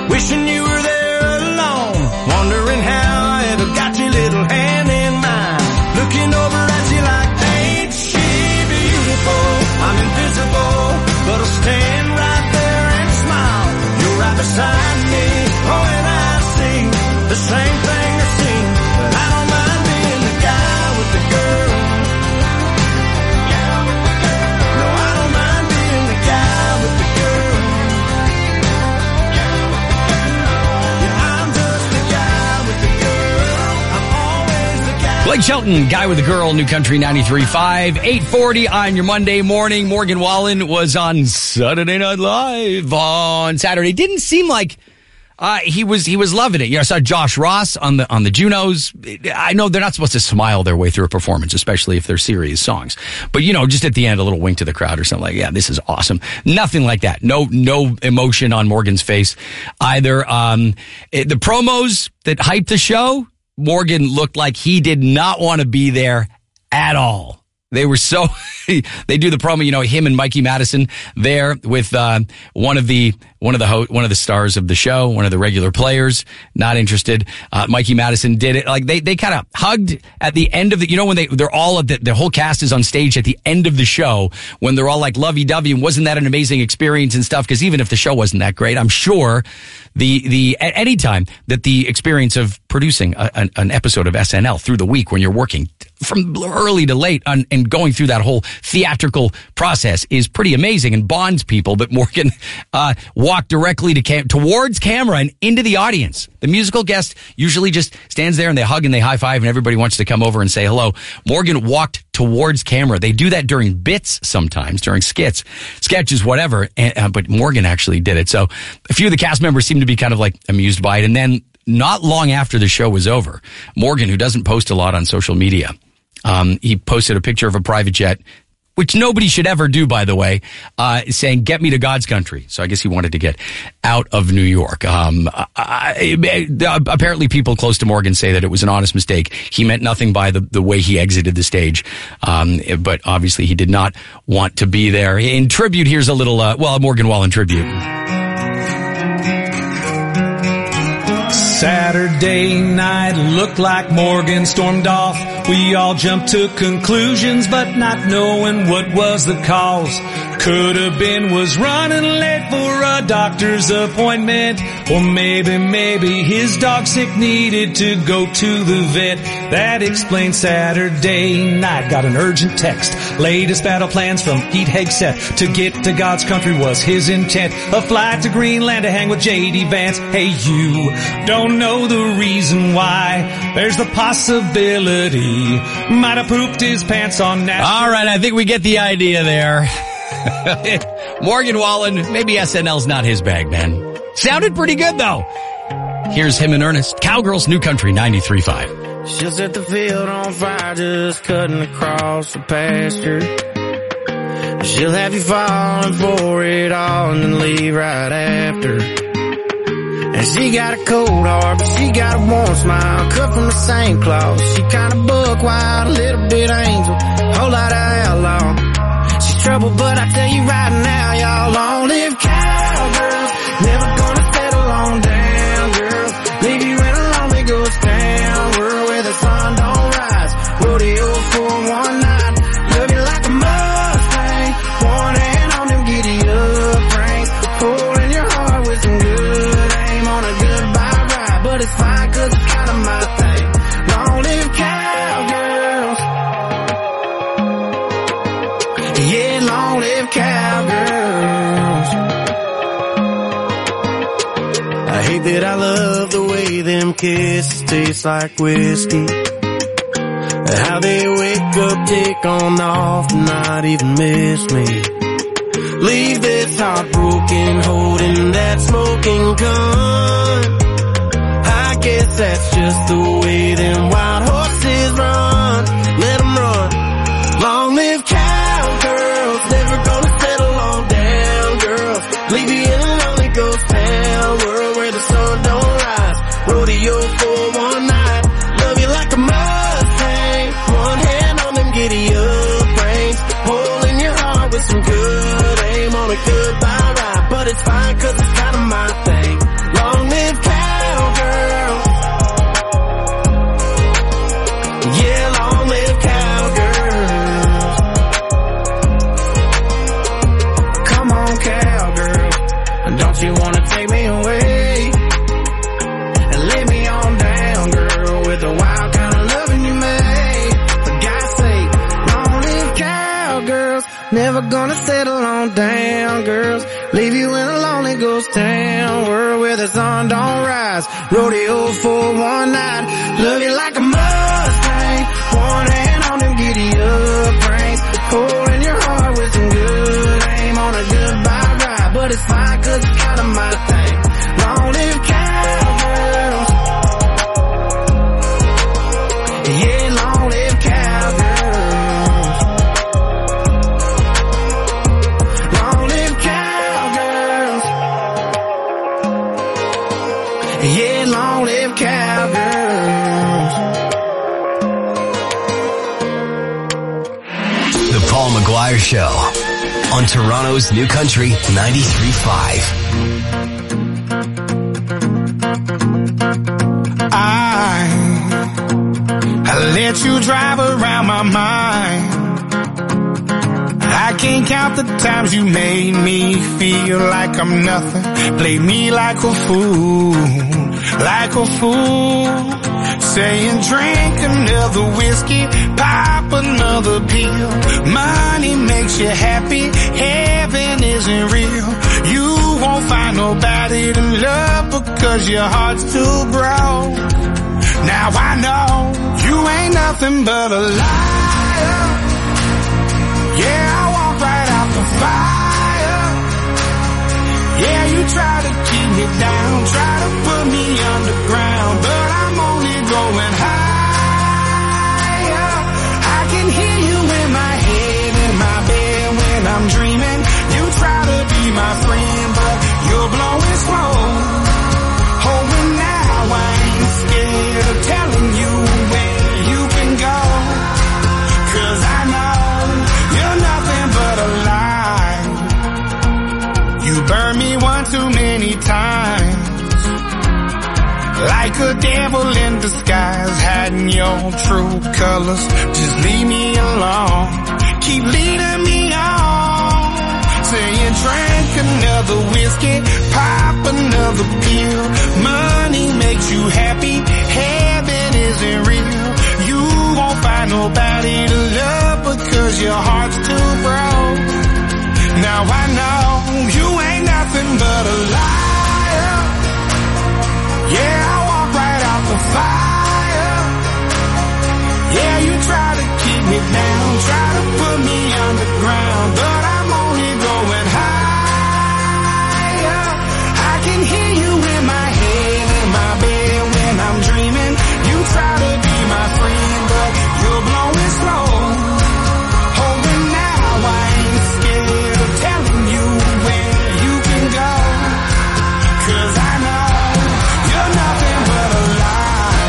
[SPEAKER 7] Wishing you were there alone, wondering how I ever got your little hand in mine. Looking over at you like, ain't she beautiful? I'm invisible, but I'll stand right there and smile. You're right beside me, oh, and I see the same thing I see. But I don't mind being the guy with the girl. No, I don't mind being the guy with the girl. Yeah, I'm just the guy with the girl. I'm always the guy.
[SPEAKER 2] Blake Shelton, Guy with the Girl, New Country 93.5, 8:40 on your Monday morning. Morgan Wallen was on Saturday Night Live on Saturday. Didn't seem like he was loving it. You know, I saw Josh Ross on the Junos. I know they're not supposed to smile their way through a performance, especially if they're serious songs. But, you know, just at the end, a little wink to the crowd or something like, yeah, this is awesome. Nothing like that. No emotion on Morgan's face either. The promos that hyped the show, Morgan looked like he did not want to be there at all. They were so, they do the promo, you know, him and Mikey Madison there with, one of the stars of the show, one of the regular players, not interested. Mikey Madison did it. Like they kind of hugged at the end of the, you know, when they're all at the whole cast is on stage at the end of the show when they're all like lovey-dovey. And wasn't that an amazing experience and stuff? Cause even if the show wasn't that great, I'm sure at any time that the experience of producing an episode of SNL through the week when you're working from early to late and going through that whole theatrical process is pretty amazing and bonds people. But Morgan walked directly towards camera and into the audience. The musical guest usually just stands there and they hug and they high five and everybody wants to come over and say hello. Morgan walked towards camera. They do that during bits sometimes, during skits, sketches, whatever. But Morgan actually did it. So a few of the cast members seemed to be kind of like amused by it. And then not long after the show was over, Morgan, who doesn't post a lot on social media, he posted a picture of a private jet, which nobody should ever do, by the way, saying, "Get me to God's country." So I guess he wanted to get out of New York. Apparently people close to Morgan say that it was an honest mistake. He meant nothing by the way he exited the stage. But obviously he did not want to be there. In tribute, here's a little, Morgan Wallen tribute.
[SPEAKER 3] Saturday night looked like Morgan stormed off. We all jumped to conclusions, but not knowing what was the cause. Could have been was running late for a doctor's appointment, or maybe his dog sick needed to go to the vet. That explains Saturday night. Got an urgent text. Latest battle plans from Pete Hegseth. To get to God's country was his intent. A flight to Greenland to hang with J.D. Vance. Hey, you don't know the reason why. There's the possibility might have pooped his pants on that.
[SPEAKER 2] All right, I think we get the idea there. Morgan Wallen, maybe SNL's not his bag, man. Sounded pretty good, though. Here's him in earnest. Cowgirls, New Country 93.5.
[SPEAKER 17] She'll set the field on fire just cutting across the pasture. She'll have you falling for it all and then leave right after. And she got a cold heart, but she got a warm smile, cut from the same cloth. She kinda buck wild, a little bit angel, whole lot of outlaw. She's trouble, but I tell you right now, y'all long live cowgirls. Never gonna settle on down, girl. Leave you in a lonely ghost town, world where the sun don't rise. Rodeo for one night, love you like a Mustang. One hand on them giddy up reins, hole in your heart with some good aim on a goodbye ride. But it's fine 'cause it's kinda my thing. Long live cowgirls. Yeah, long live cowgirls. I hate that I love the way them kisses taste like whiskey. How they wake up, take on off, and not even miss me. Leave this heart broken, holding that smoking gun. I guess that's just the way them wild horses run. Let them run. Long live cowgirls, never gonna settle on down, girls. Leave you in a lonely ghost town, world where the sun don't rise. Rodeo for one night, love you like a Mustang. One hand on them giddy up reins, hole in your heart with some good aim on a goodbye ride. But it's fine 'cause it's kinda my thing. Long
[SPEAKER 7] never gonna settle on down, girls. Leave you in a lonely ghost town, world where the sun don't rise. Rodeo for one night, love you like a Mustang. One hand on them giddy up reins, hole in your heart with some good aim on a goodbye ride. But it's fine 'cause it's kind of my thing. Long live cowgirls. Yeah, long live cowgirls. Long live cowgirls. Yeah, long live cowgirls.
[SPEAKER 1] The Paul McGuire Show on Toronto's New Country 93.5.
[SPEAKER 7] I let you drive around my mind. I can't count the times you made me feel like I'm nothing. Played me like a fool, like a fool. Saying drink another whiskey, pop another pill. Money makes you happy, heaven isn't real. You won't find nobody to love because your heart's too broke. Now I know you ain't nothing but a liar. Yeah, I walk right out the fire. Yeah, you try to keep me down, try to put me underground, but I'm only going higher. I can hear you in my head, in my bed when I'm dreaming. You try to be my friend, but you're blowing smoke. Oh, and now I ain't scared of telling you where you can go. 'Cause I know you're nothing but a lie. You burned me one too many times, like a devil in disguise, hiding your true colors. Just leave me alone, keep leading me on. Saying drink another whiskey, pop another pill. Money makes you happy, heaven isn't real. You won't find nobody to love because your heart's too broke. Now I know you ain't nothing but a liar. Yeah, I walk right out the fire. Yeah, you try to keep me down, try to put me underground, but I'm only going higher. I can hear you in my head, in my bed when I'm dreaming. You try to be my friend, but you're blowing slow. Oh, and now I ain't scared of telling you where you can go. 'Cause I know you're nothing but a lie.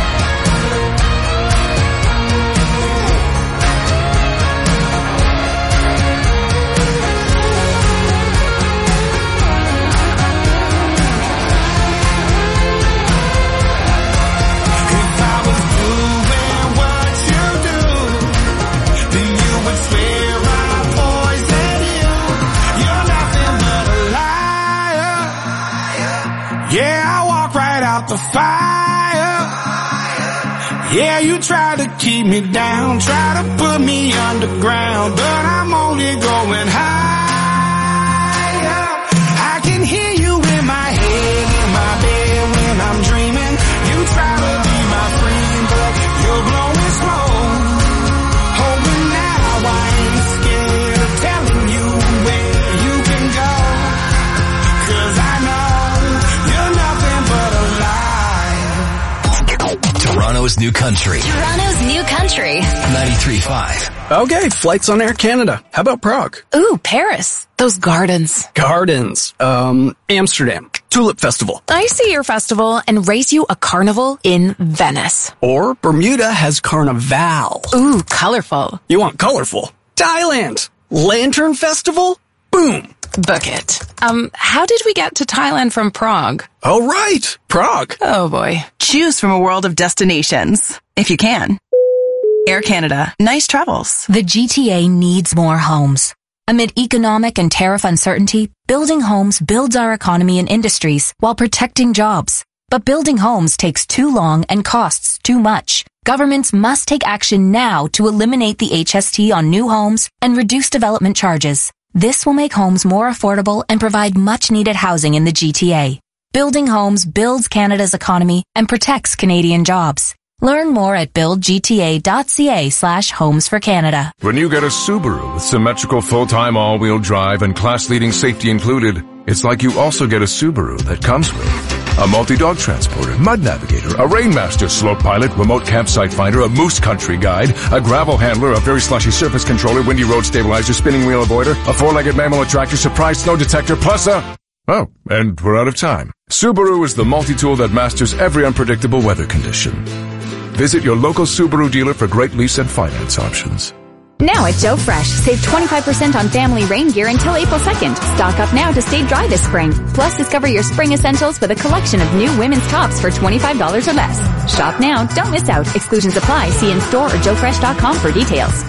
[SPEAKER 7] If I was doing what you do, then you would swear I poison you. You're nothing but a liar. Yeah, I walk right out the fire. Yeah, you try to keep me down, try to put me underground, but I'm only going higher. I can hear you in my head, in my bed when I'm dreaming. You try to be my friend, but you're blowing smoke. Oh, and now I ain't scared of telling you where you can go. 'Cause I know you're nothing but a lie.
[SPEAKER 1] Toronto's New Country
[SPEAKER 11] Toronto's New Country.
[SPEAKER 1] 93.5.
[SPEAKER 4] Okay, flights on Air Canada. How about Prague?
[SPEAKER 14] Ooh, Paris. Those gardens.
[SPEAKER 4] Gardens. Amsterdam. Tulip Festival.
[SPEAKER 14] I see your festival and race you a carnival in Venice.
[SPEAKER 4] Or Bermuda has Carnival.
[SPEAKER 14] Ooh, colorful.
[SPEAKER 4] You want colorful? Thailand. Lantern Festival? Boom.
[SPEAKER 14] Book it. How did we get to Thailand from Prague?
[SPEAKER 4] Oh, right. Prague.
[SPEAKER 14] Oh, boy.
[SPEAKER 5] Choose from a world of destinations, if you can. Air Canada. Nice travels.
[SPEAKER 15] The GTA needs more homes. Amid economic and tariff uncertainty, building homes builds our economy and industries while protecting jobs. But building homes takes too long and costs too much.
[SPEAKER 6] Governments must take action now to eliminate the HST on new homes and reduce development charges. This will make homes more affordable and provide much-needed housing in the GTA. Building homes builds Canada's economy and protects Canadian jobs. Learn more at buildgta.ca/homes for Canada.
[SPEAKER 8] When you get a Subaru with symmetrical full-time all-wheel drive and class-leading safety included, it's like you also get a Subaru that comes with a multi-dog transporter, mud navigator, a Rainmaster slope pilot, remote campsite finder, a moose country guide, a gravel handler, a very slushy surface controller, windy road stabilizer, spinning wheel avoider, a four-legged mammal attractor, surprise snow detector, plus a... Oh, and we're out of time. Subaru is the multi-tool that masters every unpredictable weather condition. Visit your local Subaru dealer for great lease and finance options.
[SPEAKER 11] Now at Joe Fresh, save 25% on family rain gear until April 2nd. Stock up now to stay dry this spring. Plus, discover your spring essentials with a collection of new women's tops for $25 or less. Shop now, don't miss out. Exclusions apply. See in-store or joefresh.com for details.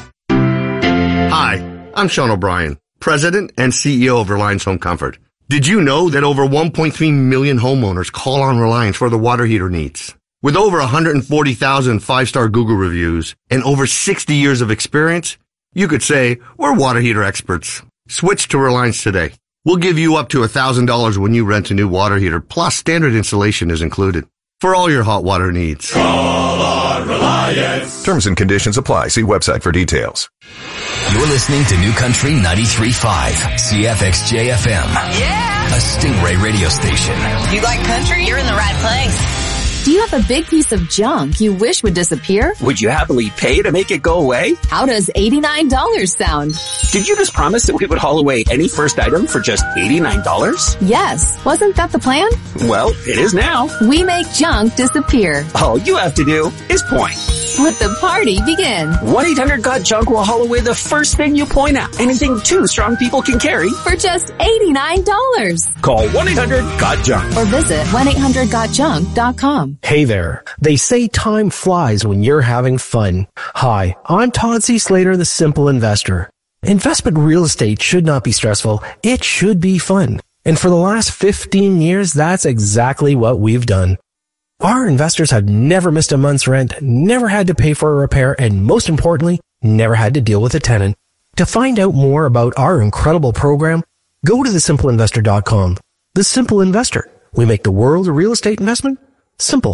[SPEAKER 9] Hi, I'm Sean O'Brien, President and CEO of Reliance Home Comfort. Did you know that over 1.3 million homeowners call on Reliance for their water heater needs? With over 140,000 five-star Google reviews and over 60 years of experience, you could say we're water heater experts. Switch to Reliance today. We'll give you up to $1,000 when you rent a new water heater, plus standard installation is included. For all your hot water needs.
[SPEAKER 10] Call on Reliance.
[SPEAKER 12] Terms and conditions apply. See website for details.
[SPEAKER 1] You're listening to New Country 93.5, CFXJ-FM.
[SPEAKER 5] Yeah!
[SPEAKER 1] A Stingray radio station.
[SPEAKER 5] You like country? You're in the right place.
[SPEAKER 15] Do you have a big piece of junk you wish would disappear?
[SPEAKER 13] Would you happily pay to make it go away?
[SPEAKER 15] How does $89 sound?
[SPEAKER 13] Did you just promise that we would haul away any first item for just $89?
[SPEAKER 15] Yes. Wasn't that the plan?
[SPEAKER 13] Well, it is now.
[SPEAKER 15] We make junk disappear.
[SPEAKER 13] All you have to do is point.
[SPEAKER 15] Let the party begin.
[SPEAKER 13] 1-800-GOT-JUNK will haul away the first thing you point at. Anything two strong people can carry.
[SPEAKER 15] For just $89.
[SPEAKER 13] Call 1-800-GOT-JUNK.
[SPEAKER 15] Or visit 1-800-GOT-JUNK.com.
[SPEAKER 18] Hey there. They say time flies when you're having fun. Hi, I'm Todd C. Slater, the Simple Investor. Investment real estate should not be stressful. It should be fun. And for the last 15 years, that's exactly what we've done. Our investors have never missed a month's rent, never had to pay for a repair, and most importantly, never had to deal with a tenant. To find out more about our incredible program, go to thesimpleinvestor.com. The Simple Investor. We make the world of real estate investment simple.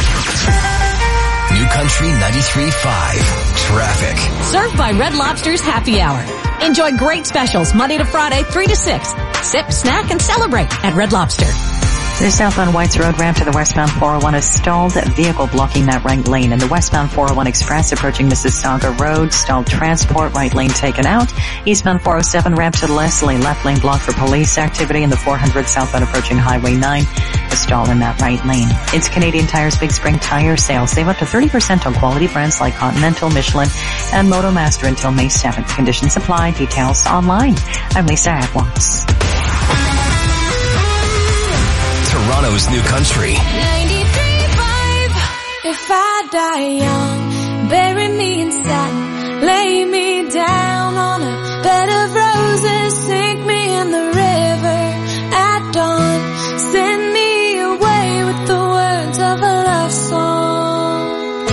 [SPEAKER 1] New Country 93.5 Traffic.
[SPEAKER 15] Served by Red Lobster's Happy Hour. Enjoy great specials Monday to Friday, 3 to 6. Sip, snack, and celebrate at Red Lobster.
[SPEAKER 16] The southbound Whites Road ramp to the westbound 401 is stalled. Vehicle blocking that right lane. And the westbound 401 express approaching Mississauga Road. Stalled transport, right lane taken out. Eastbound 407 ramp to Leslie. Left lane blocked for police activity. And the 400 southbound approaching Highway 9 is stalled in that right lane. It's Canadian Tire's Big Spring Tire Sale. Save up to 30% on quality brands like Continental, Michelin, and MotoMaster until May 7th. Conditions apply. Details online. I'm Lisa Atwatts.
[SPEAKER 1] Toronto's New Country.
[SPEAKER 19] 93.5. If I die young, bury me in satin, lay me down on a bed of roses, sink me in the river at dawn, send me away with the words of a love song.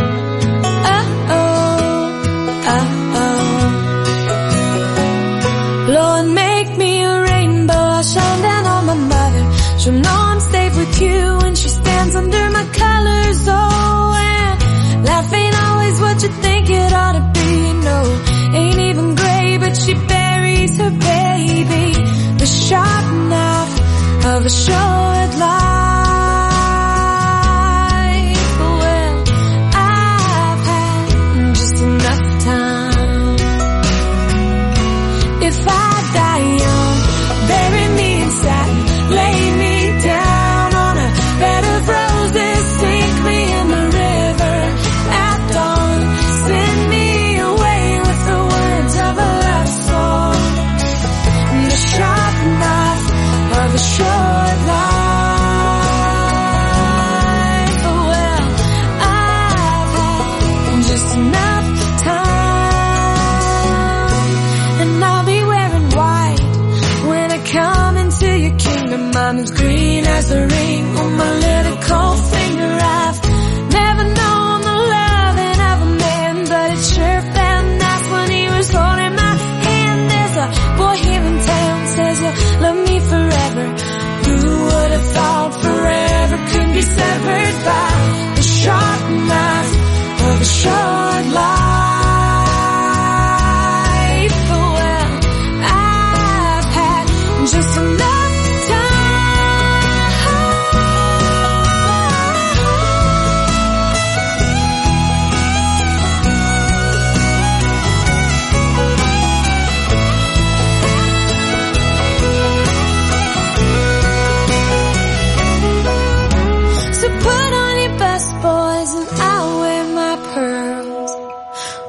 [SPEAKER 19] Lord, make me a rainbow, I'll shine down on my mother. She'll know I'm safe with you when she stands under my colors. Oh, and life ain't always what you think it ought to be. No, ain't even gray, but she buries her baby. The sharp knife of a short life. Well, I've had just enough time. If I die young, bury me in satin, lay me down on a bed of roses, sink me in the river at dawn, send me away with the words of a love song, the sharp knife of a short life.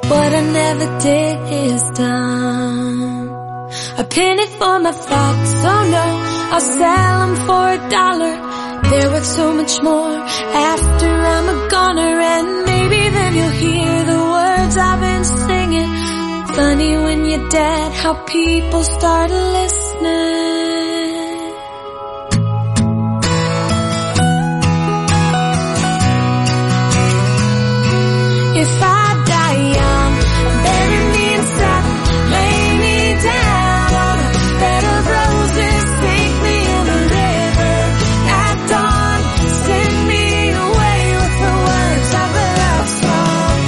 [SPEAKER 19] what I never did is done. A penny for my thoughts, oh no, I'll sell them for $1. They're worth so much more after I'm a goner. And maybe then you'll hear the words I've been singing. Funny when you're dead, how people start listening. If I die young, bury me in satin, lay me down on a bed of roses, sink me in the river at dawn, send me away with the words of a love song.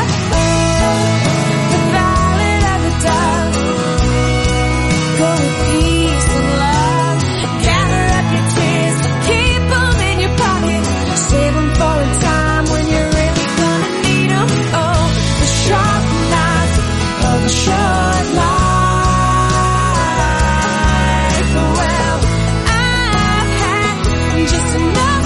[SPEAKER 19] The ballad of the dove. Go with peace and love. Gather up your tears, keep them in your pocket, save them for a time when you're really gonna need them. Oh, the sharp knife of a short life. Well, I've had just enough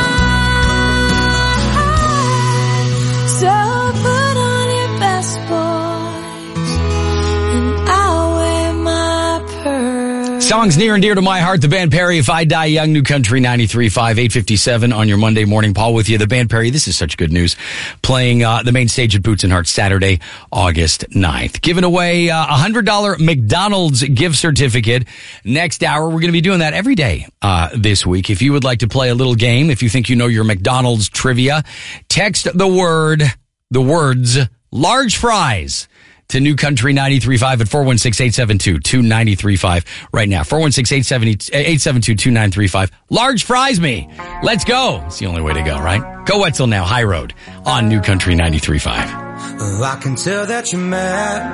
[SPEAKER 19] time. So put on your best voice, and I'll wear my pearl.
[SPEAKER 2] Songs near and dear to my heart. The band Perry, If I Die Young, New Country 93.5, 8:57 on your Monday morning. Paul with you. The band Perry, this is such good news. Playing the main stage at Boots and Heart Saturday, August 9th. Giving away a $100 McDonald's gift certificate next hour. We're going to be doing that every day this week. If you would like to play a little game, if you think you know your McDonald's trivia, text the words large fries to New Country 93.5 at 416-872-2935 right now. 416-872-2935. Large fries me. Let's go. It's the only way to go, right? Go Wetzel now, High Road on New Country 93.5.
[SPEAKER 7] Oh, I can tell that you're mad,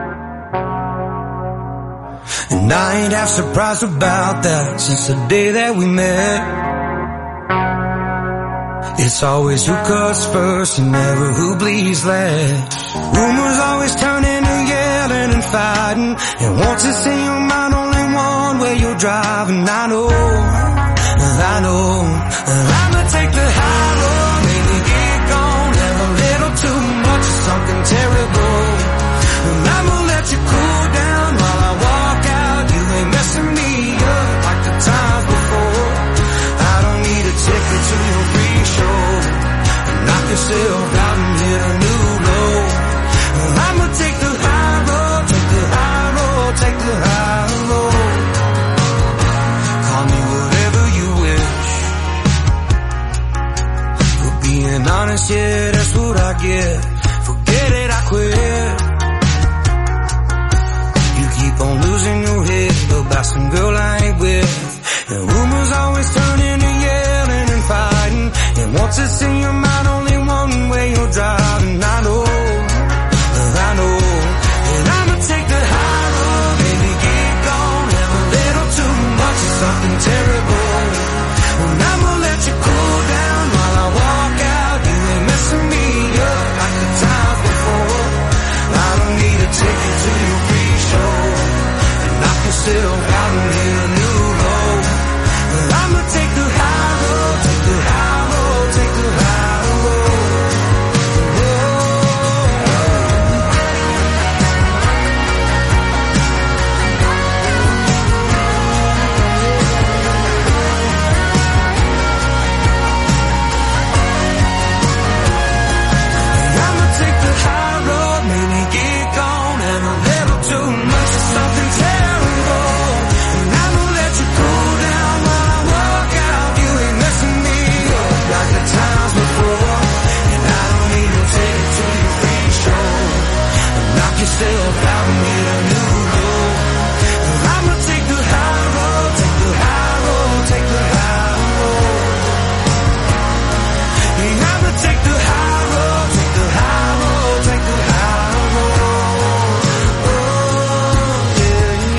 [SPEAKER 7] and I ain't half surprised about that since the day that we met. It's always who cuts first and never who bleeds last. Rumors always turn into yelling and fighting, and once it's in your mind only one way you're driving. I know I'ma take the high road, maybe get gone, have a little too much of something terrible, and I'ma let you cool down while I walk out. You ain't messing me up like the times before. I don't need a ticket to your free show. Knock yourself out and hit a new low. I'ma take the high road, take the high road, take the high road. Call me whatever you wish. For being honest, yeah, that's what I get. Forget it, I quit. You keep on losing your head about some girl I ain't with, and rumors always turn into yelling and fighting, and once it's in your mind only one way you're driving. I know, and I'ma take the high road, baby, get gone, have a little too much of something terrible, and I'ma let you cool down while I walk out. You ain't messing me up like the times before. I don't need a ticket to your free show, and knock yourself out and hit a new low. I'ma take the high road, take the high road, take the high road. I'ma take the high road, maybe get gone, and a little too much of something terrible, and I'ma let you cool down while I walk out. You ain't messing me up like the times before, and I don't need no ticket to your free show, and knock yourself out and hit a new low. I'ma take the high road, take the high road, take the high road. I'ma take the high road, take the high road, take the high road. Oh, yeah,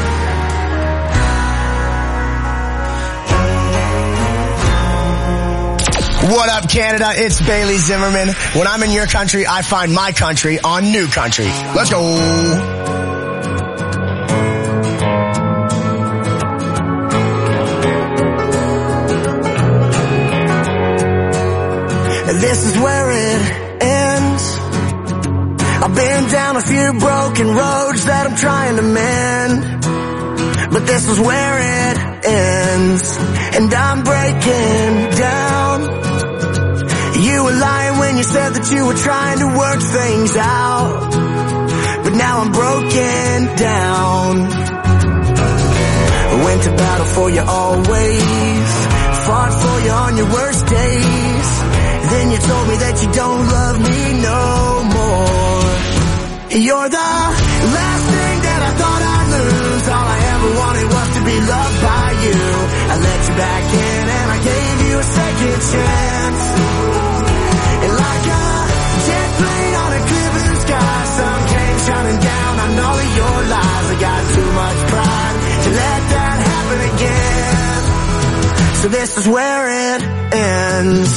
[SPEAKER 7] yeah.
[SPEAKER 20] What up, Canada? It's Bailey Zimmerman. When I'm in your country, I find my country on New Country. Let's go.
[SPEAKER 7] This is where it ends. I've
[SPEAKER 20] down a few broken roads that I'm trying to mend, but this is where it ends, and I'm breaking down. You were lying when you said that you were trying to work things out, but now I'm broken down. Went to battle for you always, fought for you on your worst days. Then you told me that you don't love me no more. You're the last thing that I thought I'd lose. All I ever wanted was to be loved by you. I let you back in and I gave you a second chance. And like a jet plane on a clear blue sky, sun came shining down on all of your lies. I got too much pride to let that happen again. So this is where it ends.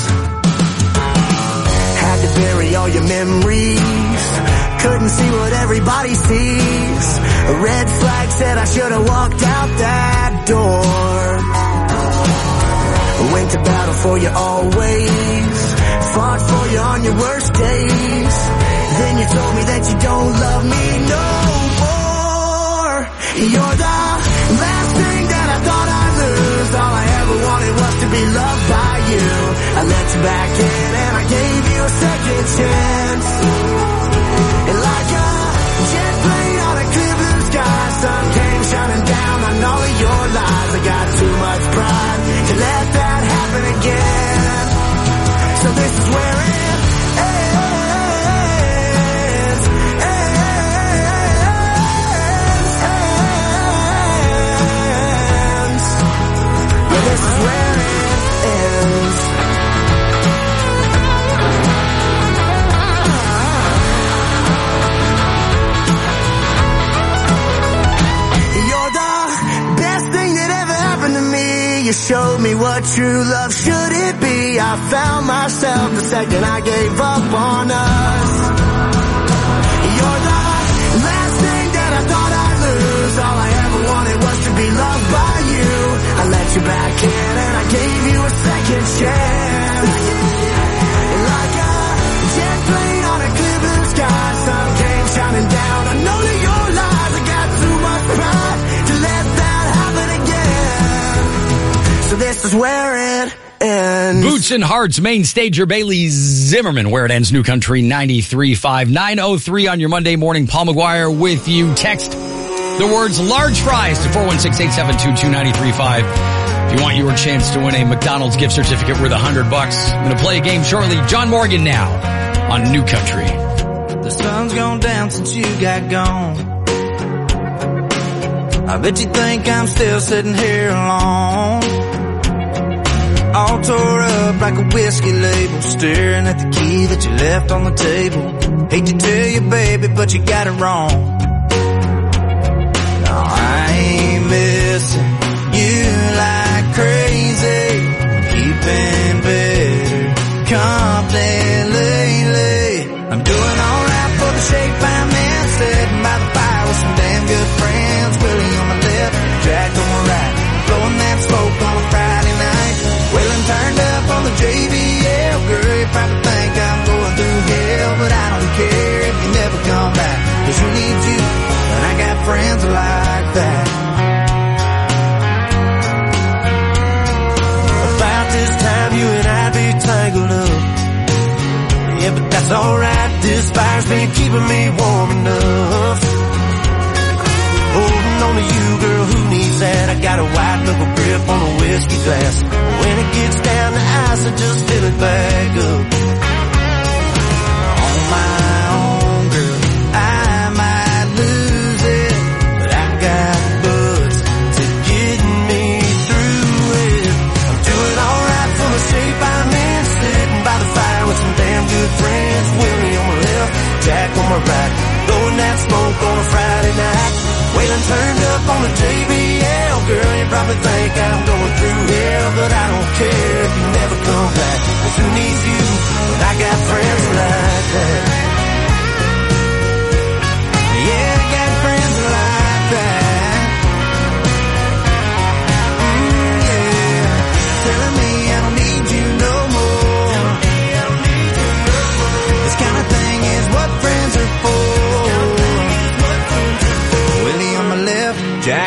[SPEAKER 20] Had to bury all your memories, couldn't see what everybody sees. A red flag said I should have walked out that door. Went to battle for you always, fought for you on your worst days. Then you told me that you don't love me no more. You're the last thing that I thought I'd lose. All I ever wanted was to be loved by you. I let you back in and I gave you a second chance. And like a jet plane on a clear blue sky, sun came shining down on all of your lies. I got too much pride to let that happen again. So this is where it this is where it ends. You're the best thing that ever happened to me. You showed me what true love should it be. I found myself the second I gave up on us. You're the last thing that I thought I'd lose. All I ever wanted was to be loved by you. I let you back in and I gave you a second chance. And like a jet plane on a clear blue sky, sun came shining down on all of your lies. I got too much pride to let that happen again. So this is where it ends.
[SPEAKER 2] Boots and Hearts main stager Bailey Zimmerman, where it ends. New Country 93.5 903 on your Monday morning. Paul McGuire with you. Text the words large fries to 416-872-2935 if you want your chance to win a McDonald's gift certificate worth $100. I'm going to play a game shortly. John Morgan now on New Country.
[SPEAKER 17] The sun's gone down since you got gone. I bet you think I'm still sitting here alone, all tore up like a whiskey label, staring at the key that you left on the table. Hate to tell you, baby, but you got it wrong. I ain't missing you like crazy, keeping better company lately. I'm doing alright for the shape I'm in, sitting by the fire with some damn good friends. Willie on my left, Jack on my right, blowing that smoke on a Friday night. Wailing turned up on the JBL, girl, you probably think I'm going through hell, but I don't care if you never come back, 'cause who needs you? And I got friends like that. About this time you and I be tangled up. Yeah, but that's alright, this fire's been keeping me warm enough. Holding on to you, girl, who needs that? I got a white knuckle grip on a whiskey glass. When it gets down to ice, I just fill it back up. On my own, girl, I might lose it, but I got buds to get me through it. I'm doing alright for the shape I'm in, sitting by the fire with some damn good friends. Willie on my left, Jack on my right, blowing that smoke on a Friday night. Wailing turned up on the JBL, girl, you probably think I'm going through hell, but I don't care if you never come back, 'cause who needs you? But I got friends like that. Yeah, I got friends like that. Yeah, telling me I don't need you no more. This kind of thing is what friends are for.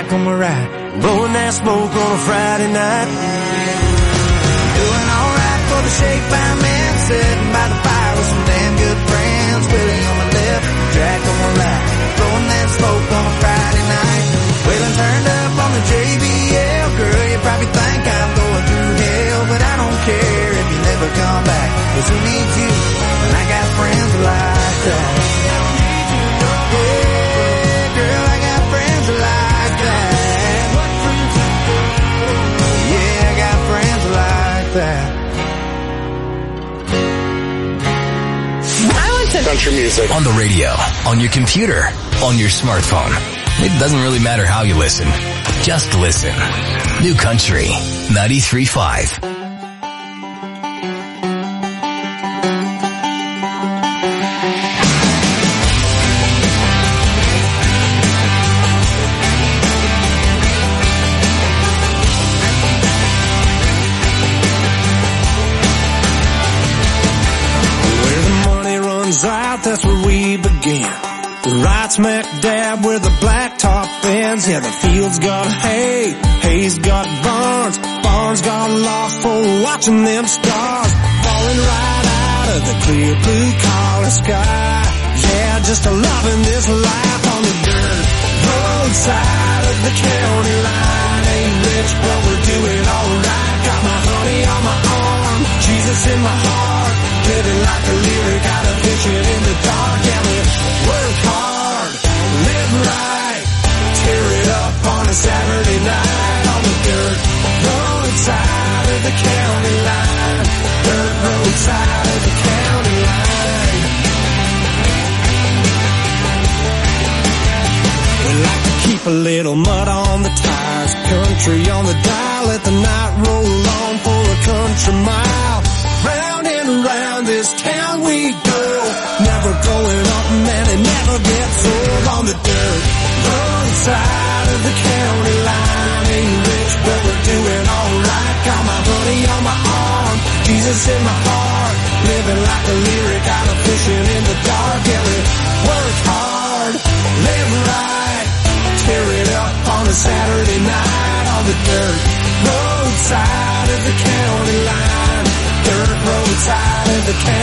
[SPEAKER 20] back on my ride, blowing that smoke on a Friday night. Doing alright for the shape I'm in, sitting by the fire with some damn good friends. Willie on my left, Jack on my right, blowing that smoke on a Friday night. Waylon turned up on the JBL. Girl, you probably think I'm going through hell, but I don't care if you never come back, 'cause who needs you when I got friends like that? Yeah, girl, I got friends like that. Yeah, I got friends like that.
[SPEAKER 1] Country music. On the radio, on your computer, on your smartphone. It doesn't really matter how you listen. Just listen. New Country 93.5.
[SPEAKER 20] Where the money runs out, that's where we begin. Right smack dab where the blacktop ends. Yeah, the field's got hay, hay's got barns, barns got lost for watching them stars falling right out of the clear blue collar sky. Yeah, just a loving this life on the dirt roadside of the county line. Ain't rich, but we're doing alright. Got my honey on my arm, Jesus in my heart, living like a lyric out of Vision in the dark. Yeah, we work hard, live right, tear it up on a Saturday night on the dirt roadside of the county line. Dirt roadside of the county line. We like to keep a little mud on the tires, country on the dial, let the night roll on for a country mile. Round and around this town we go, never going up, man, it never gets old on the dirt roadside of the county line. Ain't rich, but we're doing alright. Got my honey on my arm, Jesus in my heart, living like a lyric out of Fishing in the Dark. Yeah, we work hard, live right, tear it up on a Saturday night on the dirt roadside of the county line. Dirt roadside of the county